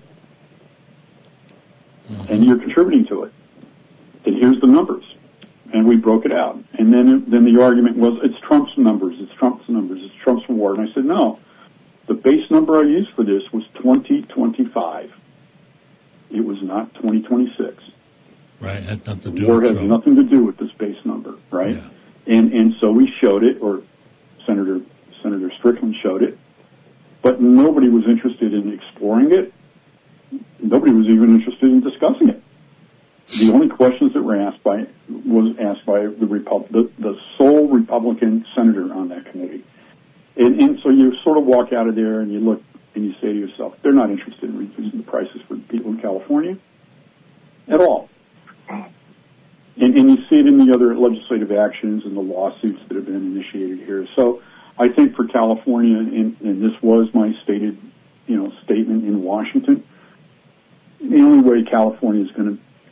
S10: mm-hmm. and you're contributing to it. And here's the numbers." And we broke it out. And then then the argument was, it's Trump's numbers, it's Trump's numbers, it's Trump's war. And I said, no, the base number I used for this was twenty twenty-five. It was not twenty twenty-six.
S2: Right, had nothing to do
S10: War
S2: with
S10: has
S2: Trump.
S10: nothing to do with this base number, right?
S2: Yeah.
S10: And and so we showed it, or Senator Senator Strickland showed it, but nobody was interested in exploring it. Nobody was even interested in discussing it. The only questions that were asked by was asked by the, Repub- the the sole Republican senator on that committee, and, and so you sort of walk out of there and you look and you say to yourself, they're not interested in reducing the prices for the people in California at all. And, and you see it in the other legislative actions and the lawsuits that have been initiated here. So I think for California, and, and this was my stated, you know, statement in Washington, the only way California is going to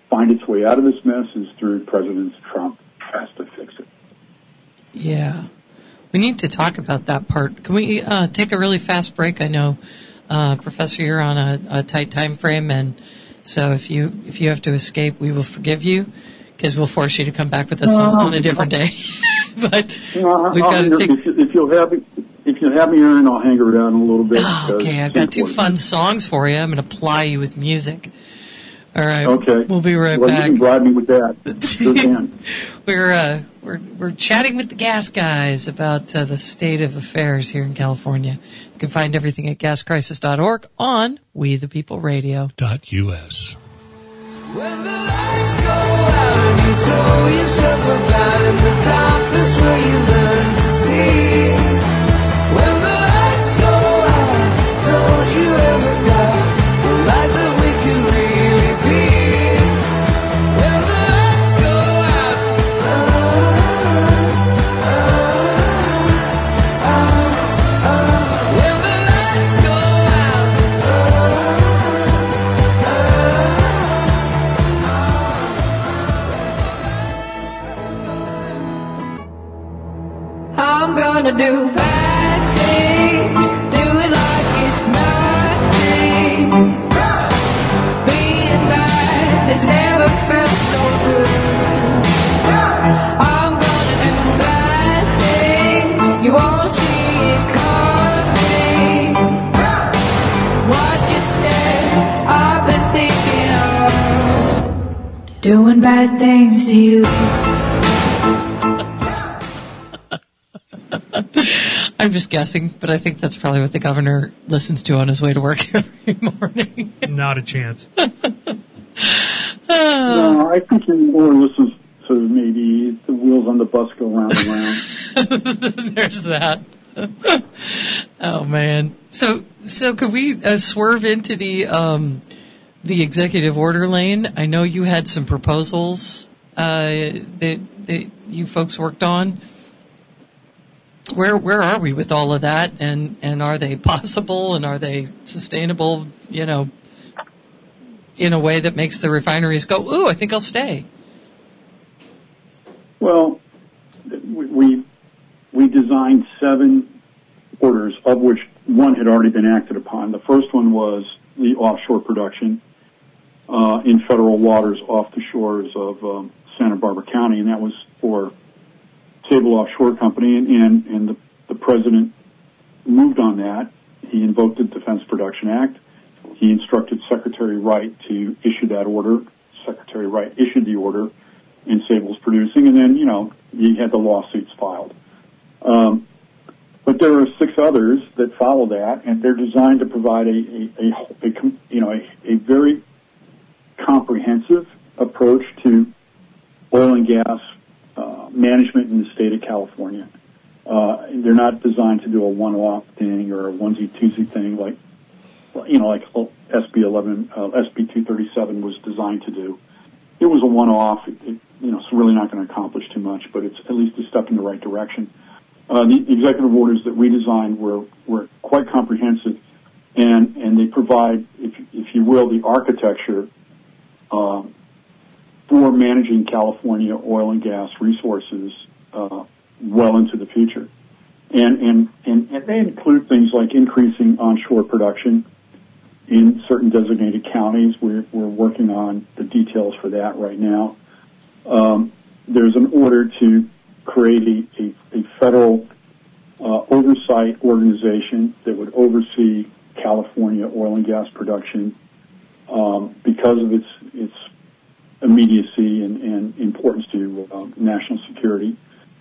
S10: find its way out of this mess is through President Trump has to fix it.
S1: Yeah. We need to talk about that part. Can we uh, take a really fast break? I know, uh, Professor, you're on a, a tight time frame, and so if you if you have to escape, we will forgive you because we'll force you to come back with us on, on a different day. But
S10: no,
S1: we've got to take.
S10: If, you, if you'll have me, if you'll have me, Aaron, I'll hang around a little bit.
S1: Oh, okay, I've got two fun songs for you. I'm going to ply you with music. All right.
S10: Okay.
S1: We'll be right
S10: well,
S1: back.
S10: You can bribe me with that. Sure can.
S1: we're uh, we're we're chatting with the gas guys about uh, the state of affairs here in California. You can find everything at gas crisis dot org on We the People Radio.
S2: Dot U S.
S4: When the lights go out and you throw yourself about in the darkness where you learn to see. When the lights go out, don't you ever doubt the light that we can really be. When the lights go out, oh, oh, oh, oh. When the lights go out,
S7: I'm gonna do bad things, do it like it's nothing. Being bad has never felt so good. I'm gonna do bad things, you won't see it coming. Watch your step, I've been thinking of doing bad things to you.
S1: I'm just guessing, but I think that's probably what the governor listens to on his way to work every morning.
S8: Not a chance.
S10: No, I think he more listens to maybe the wheels on the bus go round and round.
S1: There's that. Oh man. So, so could we uh, swerve into the um, the executive order lane? I know you had some proposals uh, that that you folks worked on. Where where are we with all of that, and, and are they possible, and are they sustainable, you know, in a way that makes the refineries go, ooh, I think I'll stay?
S10: Well, we we designed seven orders, of which one had already been acted upon. The first one was the offshore production uh, in federal waters off the shores of um, Santa Barbara County, and that was for Sable Offshore Company, and, and, and the, the president moved on that. He invoked the Defense Production Act. He instructed Secretary Wright to issue that order. Secretary Wright issued the order, and Sable's producing, and then, you know, he had the lawsuits filed. Um, but there are six others that follow that, and they're designed to provide a, a, a, a you know, a, a very comprehensive approach to oil and gas Uh, management in the state of California. Uh, they're not designed to do a one-off thing or a onesie-twosie thing like, you know, like S B eleven, uh, S B two thirty-seven was designed to do. It was a one-off. It, it, you know, it's really not going to accomplish too much, but it's at least a step in the right direction. Uh, the executive orders that we designed were, were quite comprehensive, and, and they provide, if, if you will, the architecture, um, for managing California oil and gas resources uh, well into the future. And, and, and, and they include things like increasing onshore production in certain designated counties. We're, we're working on the details for that right now. Um, there's an order to create a, a, a federal uh, oversight organization that would oversee California oil and gas production um, because of its its immediacy and, and importance to uh, national security.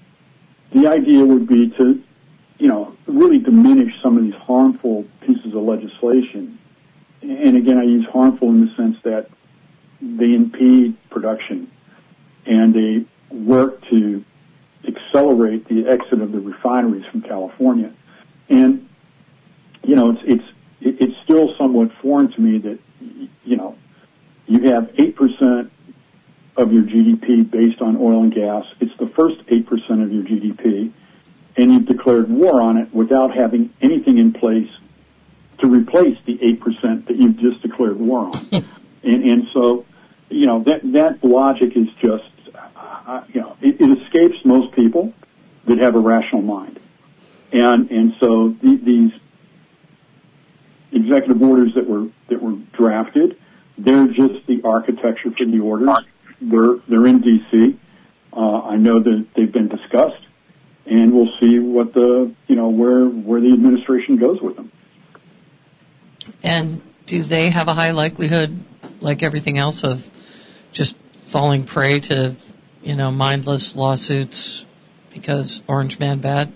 S10: The idea would be to, you know, really diminish some of these harmful pieces of legislation. And again, I use harmful in the sense that they impede production and they work to accelerate the exit of the refineries from California. And, you know, it's, it's, it's still somewhat foreign to me that, you know, you have eight percent of your G D P based on oil and gas. It's the first eight percent of your G D P, and you've declared war on it without having anything in place to replace the eight percent that you've just declared war on. and, and so you know, that, that logic is just, uh, you know, it, it escapes most people that have a rational mind. And, and so the, these executive orders that were, that were drafted, they're just the architecture for the orders. They're, they're in D C. Uh, I know that they've been discussed, and we'll see what the, you know, where, where the administration goes with them.
S1: And do they have a high likelihood, like everything else, of just falling prey to, you know, mindless lawsuits because Orange Man bad?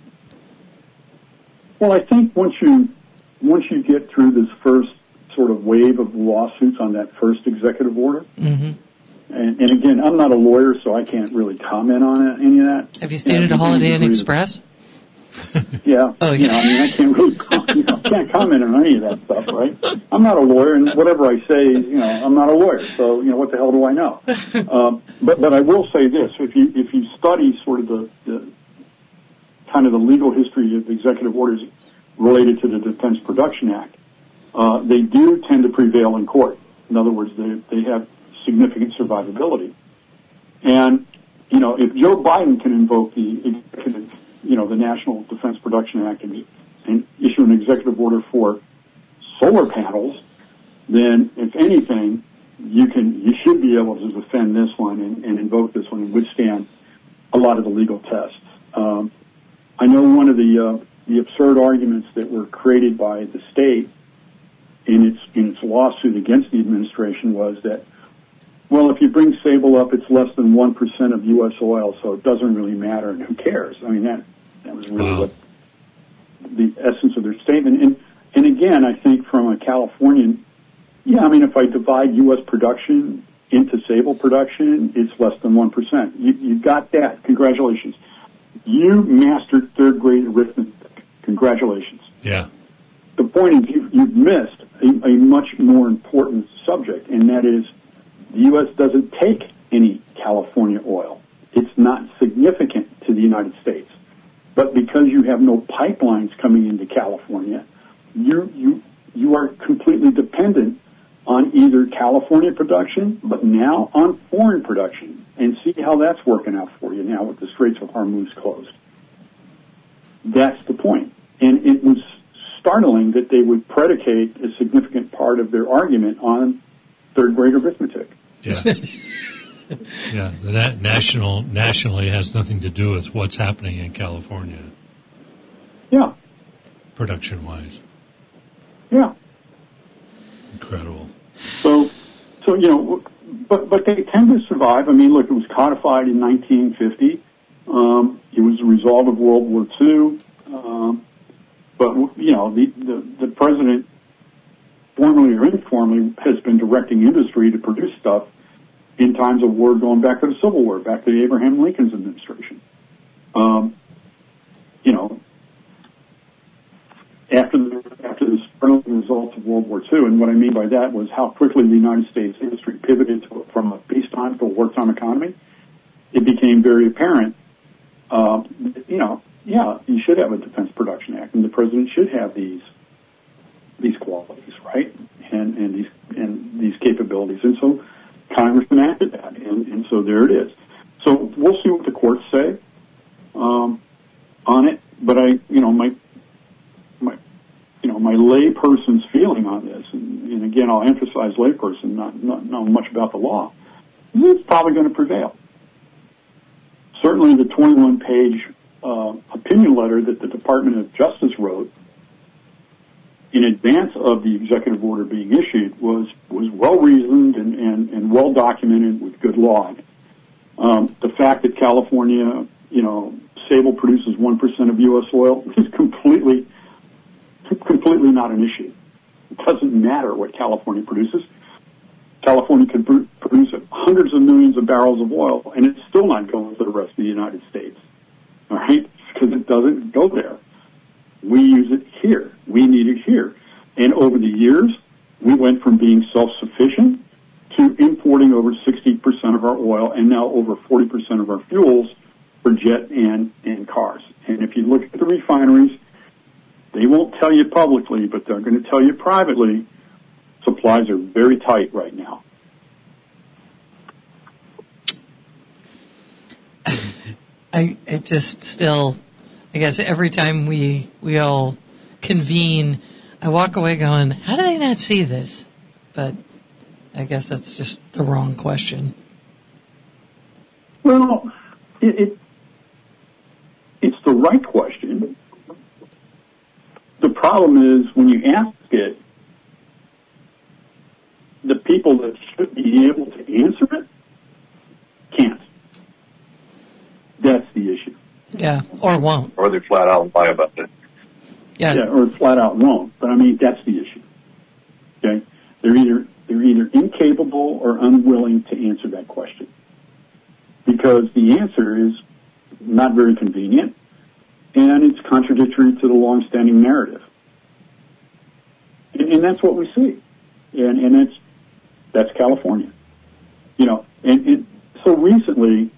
S10: Well, I think once you once you get through this first sort of wave of lawsuits on that first executive order,
S1: mm-hmm.
S10: and, and again, I'm not a lawyer, so I can't really comment on it, any of that.
S1: Have you stayed at a Holiday Inn Express?
S10: Yeah.
S1: Oh,
S10: you
S1: yeah.
S10: know, I mean, I can't really, you know, can't comment on any of that stuff, right? I'm not a lawyer, and whatever I say, you know, I'm not a lawyer, so you know, what the hell do I know? um, but but I will say this: if you if you study sort of the, the kind of the legal history of executive orders related to the Defense Production Act, uh, they do tend to prevail in court. In other words, they they have significant survivability. And you know, if Joe Biden can invoke the executive you know, the National Defense Production Act and, and issue an executive order for solar panels, then if anything, you can, you should be able to defend this one and, and invoke this one and withstand a lot of the legal tests. Um, I know one of the, uh, the absurd arguments that were created by the state in its, in its lawsuit against the administration was that, well, if you bring Sable up, it's less than one percent of U S oil, so it doesn't really matter, and who cares? I mean, that that was really
S2: wow.
S10: what the essence of their statement. And, and again, I think from a Californian, yeah, I mean, if I divide U S production into Sable production, it's less than one percent. You, you got that. Congratulations. You mastered third grade arithmetic. Congratulations.
S2: Yeah.
S10: The point is you, you've missed a, a much more important subject, and that is the U S doesn't take any California oil. It's not significant to the United States. But because you have no pipelines coming into California, you you you are completely dependent on either California production, but now on foreign production. And see how that's working out for you now with the Straits of Hormuz closed. That's the point. And it was startling that they would predicate a significant part of their argument on third grade arithmetic.
S2: Yeah. Yeah, that national nationally has nothing to do with what's happening in California.
S10: Yeah.
S2: Production wise.
S10: Yeah.
S2: Incredible.
S10: So, so you know, but but they tend to survive. I mean, look, it was codified in nineteen fifty. Um, it was a result of World War Two. Um, but you know, the, the the president, formally or informally, has been directing industry to produce stuff in times of war going back to the Civil War, back to Abraham Lincoln's administration. Um, you know, after the, after the early results of World War Two, and what I mean by that was how quickly the United States industry pivoted to, from a peacetime to a wartime economy, it became very apparent, uh, you know, yeah, you should have a Defense Production Act, and the president should have these these qualities, right, and and these and these capabilities, and so Congress enacted that, and, and so there it is. So we'll see what the courts say um, on it. But I, you know, my, my, you know, my layperson's feeling on this, and, and again, I'll emphasize layperson, not not know much about the law. It's probably going to prevail. Certainly, the twenty-one page uh, opinion letter that the Department of Justice wrote in advance of the executive order being issued was, was well-reasoned and, and, and well-documented with good law. Um, the fact that California, you know, Sable produces one percent of U S oil is completely, completely not an issue. It doesn't matter what California produces. California could pr- produce hundreds of millions of barrels of oil, and it's still not going to the rest of the United States, all right, because it doesn't go there. We use it here. We need it here. And over the years, we went from being self-sufficient to importing over sixty percent of our oil and now over forty percent of our fuels for jet and, and cars. And if you look at the refineries, they won't tell you publicly, but they're going to tell you privately, supplies are very tight right now.
S1: I, it just still, I guess every time we, we all convene, I walk away going, how did I not see this? But I guess that's just the wrong question.
S10: Well, it, it it's the right question. The problem is when you ask it, the people that should be able to answer it can't. That's the issue.
S1: Yeah, or won't.
S11: Or they flat out lie about it.
S1: Yeah.
S10: yeah, or flat out won't. But I mean, that's the issue. Okay, they're either they're either incapable or unwilling to answer that question because the answer is not very convenient and it's contradictory to the long-standing narrative, and, and that's what we see, and and it's that's California, you know, and, and so recently,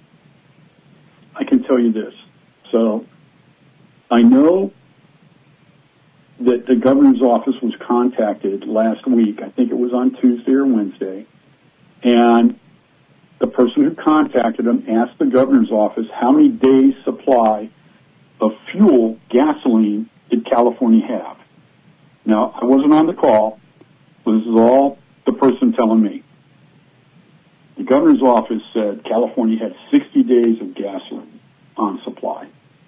S10: I can tell you this. So I know that the governor's office was contacted last week. I think it was on Tuesday or Wednesday. And the person who contacted them asked the governor's office how many days' supply of fuel, gasoline, did California have? Now, I wasn't on the call. But this is all the person telling me. The governor's office said California had sixty days of gasoline on supply.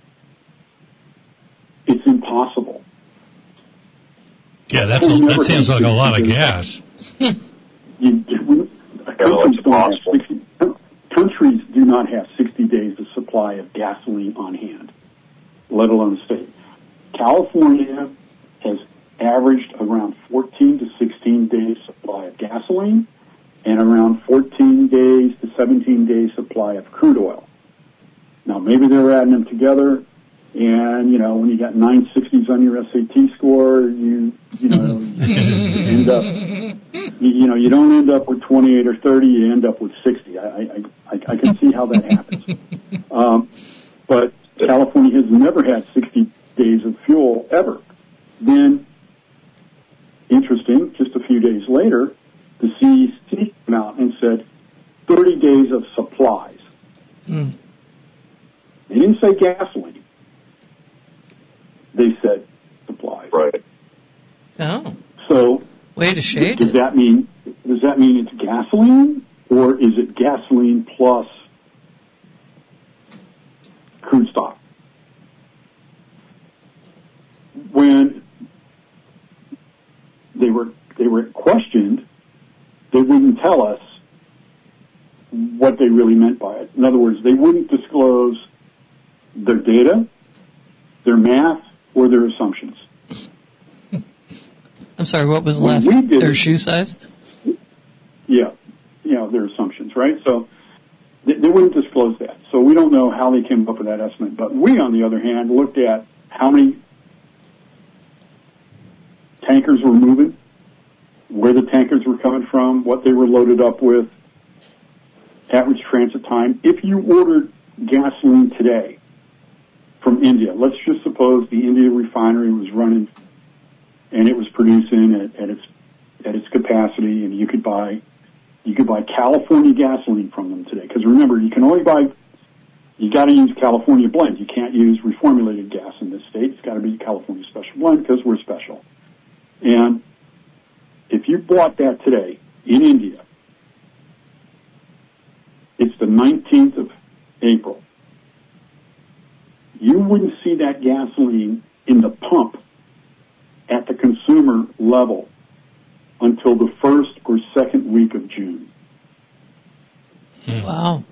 S10: It's impossible.
S2: Yeah, that's a, that seems like a lot of gas.
S10: you, you, countries, don't have sixty, countries do not have sixty days of supply of gasoline on hand, let alone a state. California has averaged around fourteen to sixteen days supply of gasoline and around fourteen days to seventeen days supply of crude oil. Now, maybe they're adding them together, and, you know, when you got nine sixties on your S A T score, you, you know, you end up, you, you know, you don't end up with twenty-eight or thirty, you end up with sixty. I, I, I, I can see how that happens. Um, but California has never had sixty days of fuel, ever. Then, interesting, just a few days later, the C E C came out and said thirty days of supplies.
S1: Mm.
S10: They didn't say gasoline. They said supplies.
S11: Right.
S1: Oh.
S10: So,
S1: way to shade
S10: does
S1: it.
S10: that mean does that mean it's gasoline, or is it gasoline plus crude stock? When they were they were questioned, they wouldn't tell us what they really meant by it. In other words, they wouldn't disclose their data, their math, or their assumptions.
S1: I'm sorry, what was
S10: When
S1: left?
S10: we did
S1: Their
S10: it-
S1: shoe size?
S10: Yeah, you know, their assumptions, right? So they, they wouldn't disclose that. So we don't know how they came up with that estimate. But we, on the other hand, looked at how many tankers were moving, where the tankers were coming from, what they were loaded up with, average transit time. If you ordered gasoline today from India, let's just suppose the India refinery was running and it was producing at, at its at its capacity, and you could buy you could buy California gasoline from them today. Because remember, you can only buy you got to use California blend. You can't use reformulated gas in this state. It's got to be California special blend because we're special. And if you bought that today in India, it's the nineteenth of April. You wouldn't see that gasoline in the pump at the consumer level until the first or second week of June.
S1: Wow.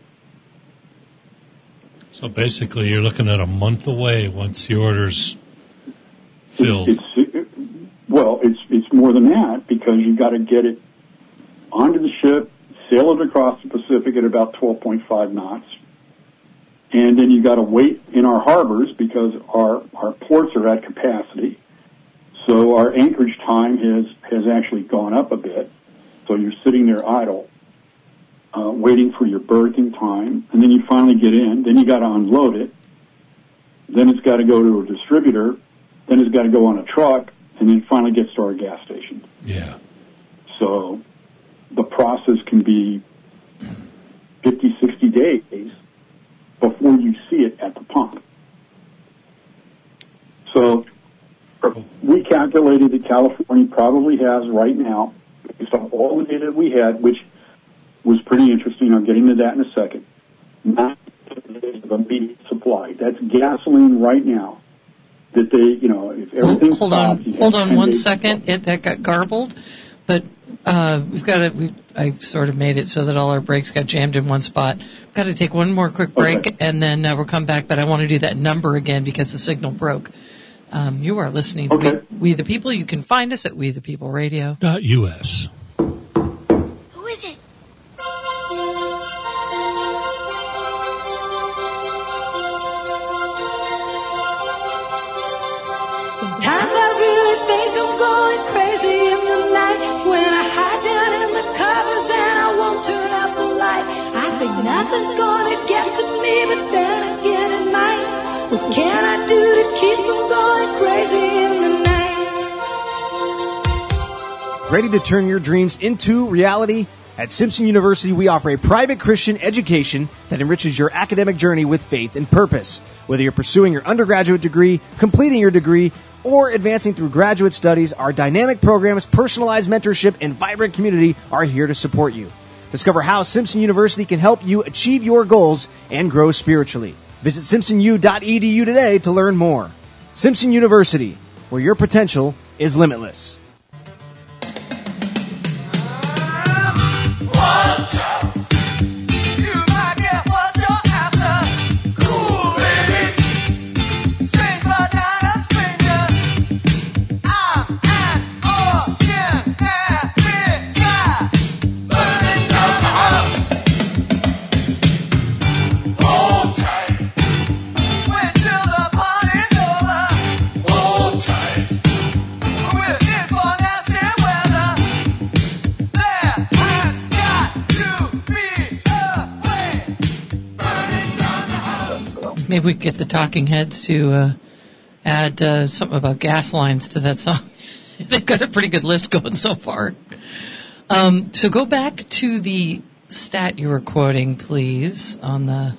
S2: So basically, you're looking at a month away once the order's filled.
S10: It's, it, well, it's it's more than that because you've got to get it onto the ship, sail it across the Pacific at about twelve point five knots, and then you got to wait in our harbors because our our ports are at capacity. So our anchorage time has has actually gone up a bit. So you're sitting there idle, uh, waiting for your berthing time, and then you finally get in. Then you got to unload it. Then it's got to go to a distributor. Then it's got to go on a truck, and then it finally gets to our gas station.
S2: Yeah.
S10: So the process can be fifty, sixty days before you see it at the pump. So we calculated that California probably has right now, based on all the data we had, which was pretty interesting. I'll get into that in a second. Nine days of immediate supply. That's gasoline right now. That they, you know, if everything
S1: hold
S10: stops,
S1: on,
S10: you have
S1: hold on
S10: ten
S1: one
S10: days
S1: second. It that got garbled, but uh, we've got to. We, I sort of made it so that all our breaks got jammed in one spot. We've got to take one more quick break,
S10: Okay.
S1: and then uh, we'll come back. But I want to do that number again because the signal broke. Um, you are listening to
S10: Okay.
S1: we, we the People. You can find us at We the People Radio.
S2: Dot U S.
S7: Who is it? Sometimes I really think I'm going crazy in the night when I hide down in the covers and I won't turn out the light. I think nothing's gonna get to me, but then again it might. What can I do to keep from going crazy in the night?
S11: Ready to turn your dreams into reality? At Simpson University, we offer a private Christian education that enriches your academic journey with faith and purpose. Whether you're pursuing your undergraduate degree, completing your degree, or advancing through graduate studies, our dynamic programs, personalized mentorship, and vibrant community are here to support you. Discover how Simpson University can help you achieve your goals and grow spiritually. Visit simpson u dot e d u today to learn more. Simpson University, where your potential is limitless.
S1: Maybe we could get the Talking Heads to uh, add uh, something about gas lines to that song. They've got a pretty good list going so far. Um, so go back to the stat you were quoting, please, on the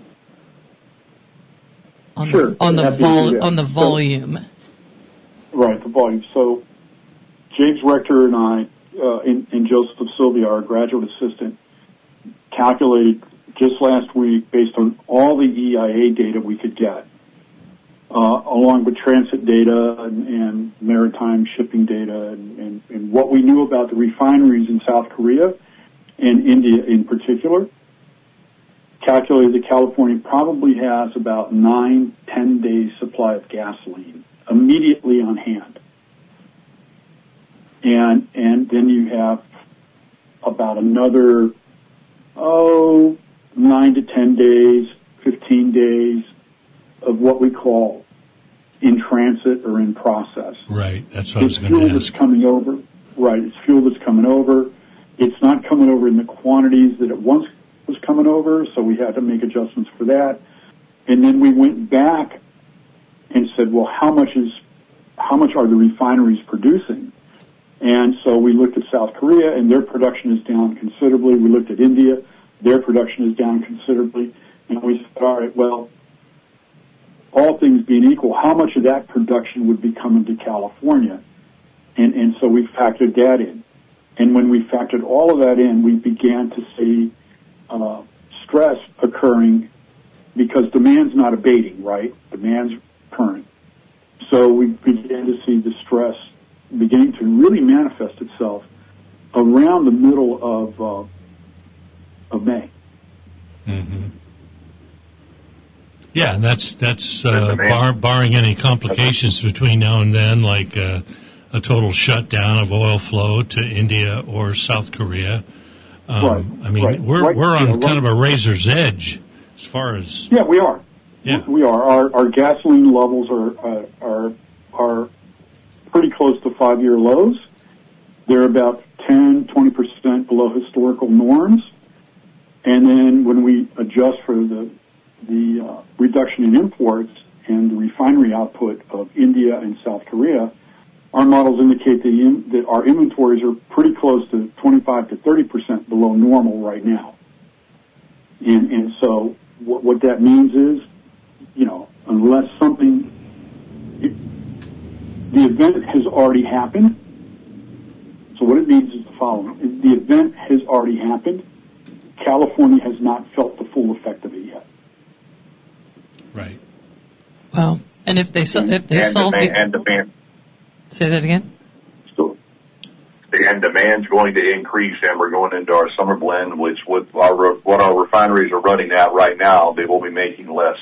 S1: on
S10: Sure.
S1: the on the
S10: Happy to
S1: vol-
S10: do that.
S1: on the
S10: So-
S1: volume.
S10: Right, the volume. So James Rector and I, uh, and, and Joseph Sylvia, our graduate assistant, calculated just last week, based on all the E I A data we could get, uh, along with transit data and, and maritime shipping data, and, and, and what we knew about the refineries in South Korea and India in particular, calculated that California probably has about nine, ten days supply of gasoline immediately on hand. And, and then you have about another, oh, nine to ten days, fifteen days of what we call in transit or in process.
S2: Right. That's what I was
S10: It's
S2: going
S10: fuel
S2: to
S10: that's
S2: ask.
S10: coming over. Right. It's fuel that's coming over. It's not coming over in the quantities that it once was coming over, so we had to make adjustments for that. And then we went back and said, well, how much is, how much are the refineries producing? And so we looked at South Korea, and their production is down considerably. We looked at India. Their production is down considerably. And we said, all right, well, all things being equal, how much of that production would be coming to California? And, and so we factored that in. And when we factored all of that in, we began to see uh, stress occurring because demand's not abating, right? Demand's current. So we began to see the stress beginning to really manifest itself around the middle of uh, of May.
S2: Mm-hmm. Yeah, and that's that's uh, bar, barring any complications between now and then, like uh, a total shutdown of oil flow to India or South Korea. Um,
S10: Right,
S2: I mean,
S10: right,
S2: we're
S10: right,
S2: we're on
S10: yeah, right.
S2: kind of a razor's edge as far as
S10: Yeah, we are.
S2: Yeah.
S10: We are. Our, our gasoline levels are uh, are are pretty close to five-year lows. They're about ten, twenty percent below historical norms. And then when we adjust for the the uh, reduction in imports and the refinery output of India and South Korea, our models indicate that, in, that our inventories are pretty close to twenty-five to thirty percent below normal right now. And, and so what, what that means is, you know, unless something, it, the event has already happened. So what it means is the following. The event has already happened. California has not felt the full effect of it yet.
S2: Right.
S1: Well, and if they so, if they
S12: and
S1: solve
S12: demand,
S1: the,
S12: and demand,
S1: say that again.
S12: so, and demand's going to increase, and we're going into our summer blend, which with our what our refineries are running at right now, they will be making less.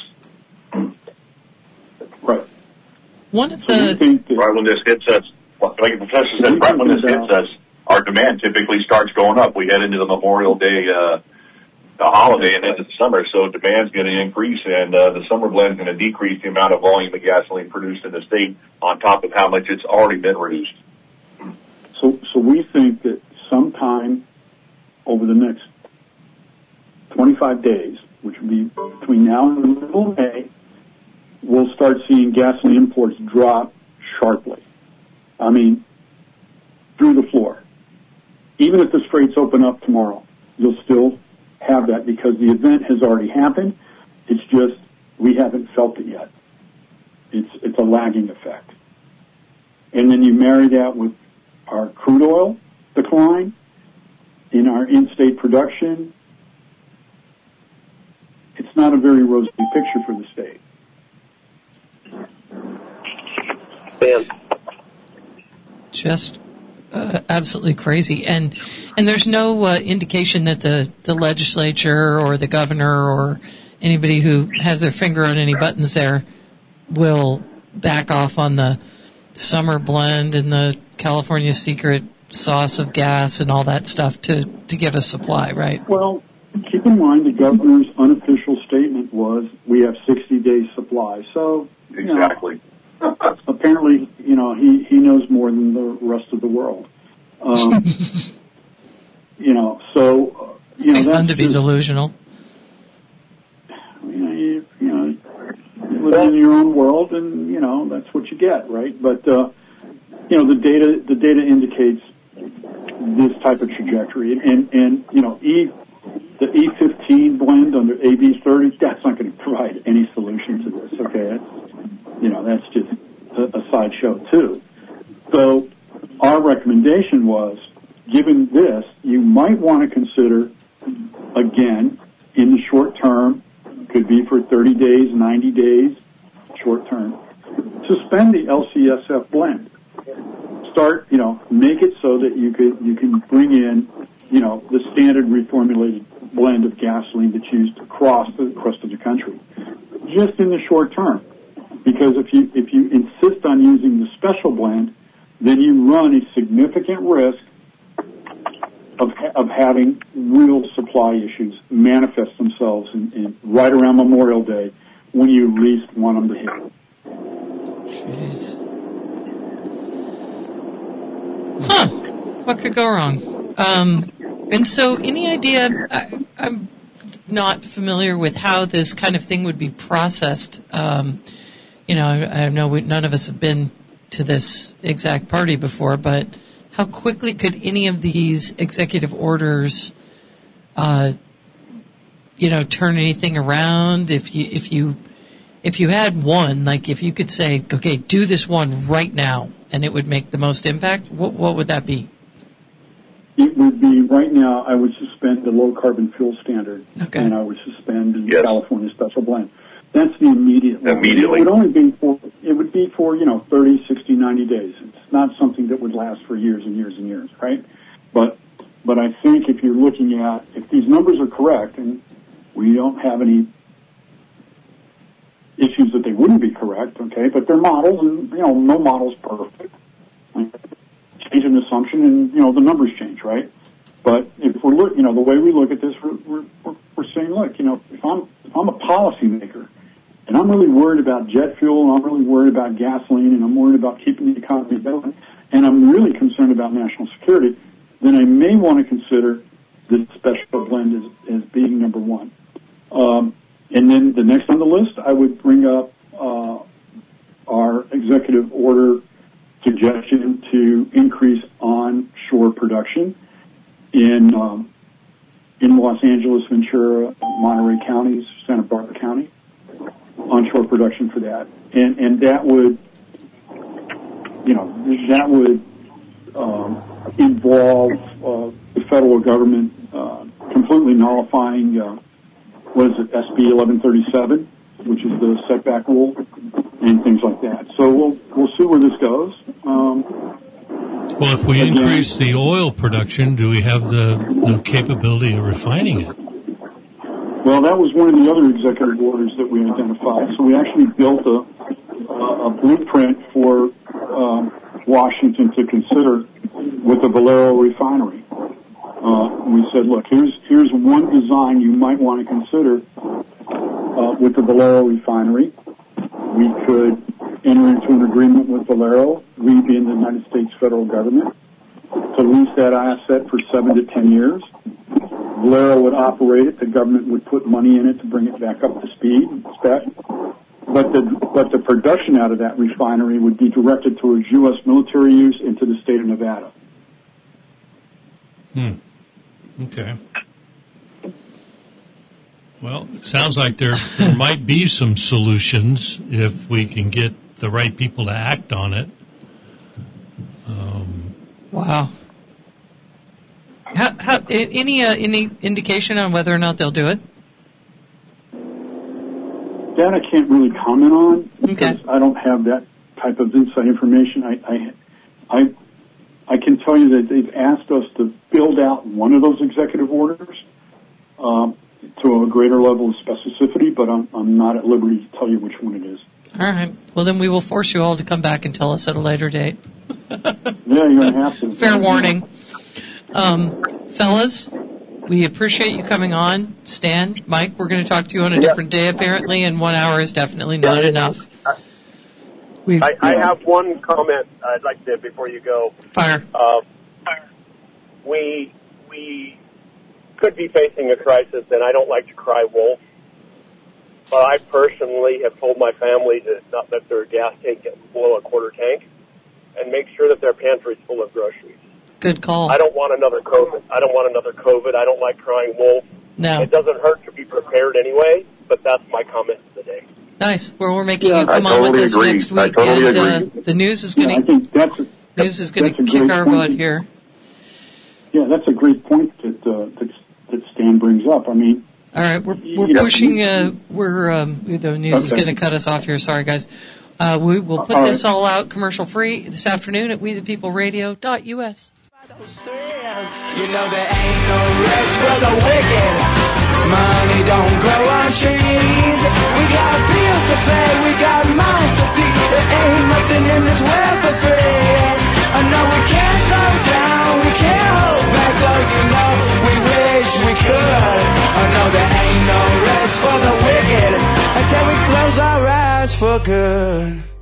S10: Right.
S1: One of
S10: So we
S1: the
S10: think that-
S12: Right when this hits us, like the professor said, right when this hits us, our demand typically starts going up. We head into the Memorial Day, uh, the holiday and into the summer, so demand's going to increase, and uh, the summer blend is going to decrease the amount of volume of gasoline produced in the state on top of how much it's already been reduced.
S10: So, so we think that sometime over the next twenty-five days, which would be between now and the middle of May, we'll start seeing gasoline imports drop sharply. I mean, through the floor. Even if the straits open up tomorrow, you'll still have that because the event has already happened. It's just we haven't felt it yet. It's it's a lagging effect. And then you marry that with our crude oil decline in our in-state production. It's not a very rosy picture for the state.
S9: Dan.
S1: just uh, absolutely crazy, and and there's no uh, indication that the the legislature or the governor or anybody who has their finger on any buttons there will back off on the summer blend and the California secret sauce of gas and all that stuff to to give us supply, right?
S10: Well, keep in mind the governor's unofficial statement was we have sixty days supply. So you know,
S12: Exactly.
S10: apparently, you know, he, he knows more than the rest of the world. Um, you know, so, uh, you know,
S1: It's
S10: that's
S1: fun to be
S10: just,
S1: delusional.
S10: you know, you, you know, you live in your own world and, you know, that's what you get, right? But, uh, you know, the data, the data indicates this type of trajectory. And, and, you know, E, the E fifteen blend under A B thirty, that's not going to provide any solution to this, okay? That's, you know, that's just a, a sideshow too. So our recommendation was, given this, you might want to consider, again, in the short term, could be for thirty days, ninety days, short term, suspend the L C S F blend. Start, you know, make it so that you could you can bring in, you know, the standard reformulated blend of gasoline that's used across the rest of the country, just in the short term. Because if you if you insist on using the special blend, then you run a significant risk of of having real supply issues manifest themselves in, in right around Memorial Day when you least want them to hit.
S1: Jeez. Huh. What could go wrong? Um, and so, any idea? I, I'm not familiar with how this kind of thing would be processed. Um, you know, I, I know we, none of us have been to this exact party before, but how quickly could any of these executive orders, uh, you know, turn anything around? If you if you if you had one, like if you could say, okay, do this one right now, and it would make the most impact, what what would that be?
S10: It would be, right now, I would suspend the low carbon fuel standard,
S1: Okay.
S10: and I would suspend the
S12: Yes.
S10: California special blend. That's the immediate one.
S12: Immediately.
S10: It would only be for, it would be for, you know, thirty, sixty, ninety days. It's not something that would last for years and years and years, right? But, but I think if you're looking at, if these numbers are correct, and we don't have any issues that they wouldn't be correct, okay, but they're models, and, you know, no model's perfect. Change an assumption, and, you know, the numbers change, right? But if we're look, you know, the way we look at this, we're, we're, we're, we're saying, look, you know, if I'm, if I'm a policymaker, and I'm really worried about jet fuel, and I'm really worried about gasoline, and I'm worried about keeping the economy going, and I'm really concerned about national security, then I may want to consider this special blend as, as being number one. Um, and then the next on the list, I would bring up uh, our executive order suggestion to increase onshore production in um, in Los Angeles, Ventura, Monterey counties, Santa Barbara County, onshore production for that. And, and that would, you know, that would um, involve uh, the federal government uh, completely nullifying, uh, what is it, S B eleven thirty-seven, which is the setback rule, and things like that. So we'll we'll see where this goes. Um,
S2: Well, if we
S10: again,
S2: increase the oil production, do we have the, the capability of refining it?
S10: Well, that was one of the other executive orders that we identified. So we actually built a, a, a blueprint for um, Washington to consider with the Valero refinery. Uh, we said, look, here's here's one design you might want to consider uh, with the Valero refinery. We could enter into an agreement with Valero, we being the United States federal government, to lease that asset for seven to ten years. Valero would operate it. The government would put money in it to bring it back up to speed, spec. But the but the production out of that refinery would be directed towards U S military use into the state of Nevada.
S2: Hmm. Okay. Well, it sounds like there, there might be some solutions if we can get the right people to act on it. Um,
S1: Wow. How, how, any uh, any indication on whether or not they'll do it?
S10: That I can't really comment on because
S1: Okay.
S10: I don't have that type of inside information. I, I, I, I can tell you that they've asked us to build out one of those executive orders um, to a greater level of specificity, but I'm, I'm not at liberty to tell you which one it is.
S1: All right. Well, then we will force you all to come back and tell us at a later date.
S10: Yeah, you're going to have to.
S1: Fair warning. Um, fellas, we appreciate you coming on. Stan, Mike, we're going to talk to you on a
S13: Yeah.
S1: different day, apparently, and one hour is definitely not enough. We
S13: I, I have one comment I'd like to before you go.
S1: Fire.
S13: Uh, we we could be facing a crisis, and I don't like to cry wolf. But I personally have told my family to not let their gas tank get below a quarter tank, and make sure that their pantry's full of groceries.
S1: Good call.
S13: I don't want another COVID. I don't want another COVID. I don't like crying wolf.
S1: No.
S13: It doesn't hurt to be prepared anyway. But that's my comment today.
S1: Nice. Well, we're making
S10: Yeah,
S1: you come
S13: I
S1: on with
S13: totally
S1: us
S13: agree.
S1: next
S13: I
S1: week,
S13: totally
S1: and
S13: agree.
S1: uh, the news is
S10: Yeah, I
S1: going to
S10: think that's a,
S1: news is going
S10: that's
S1: to
S10: a
S1: kick
S10: great
S1: our
S10: point.
S1: butt here.
S10: Yeah, that's a great point that uh, that, that Stan brings up. I mean,
S1: All right, we're we're
S10: you know,
S1: pushing. Uh, we're um, the news is
S10: Okay.
S1: going to cut us off here. Sorry, guys. Uh, we will put
S10: All
S1: this
S10: right.
S1: all out commercial free this afternoon at we the people radio dot U S.
S4: You know there ain't no rest for the wicked. Money don't grow on trees. We got bills to pay, we got mouths to feed. There ain't nothing in this world for free. I know we can't slow down, we can't hold back, though you know we wish we could. I know there ain't no rest for the wicked until we close our eyes for good.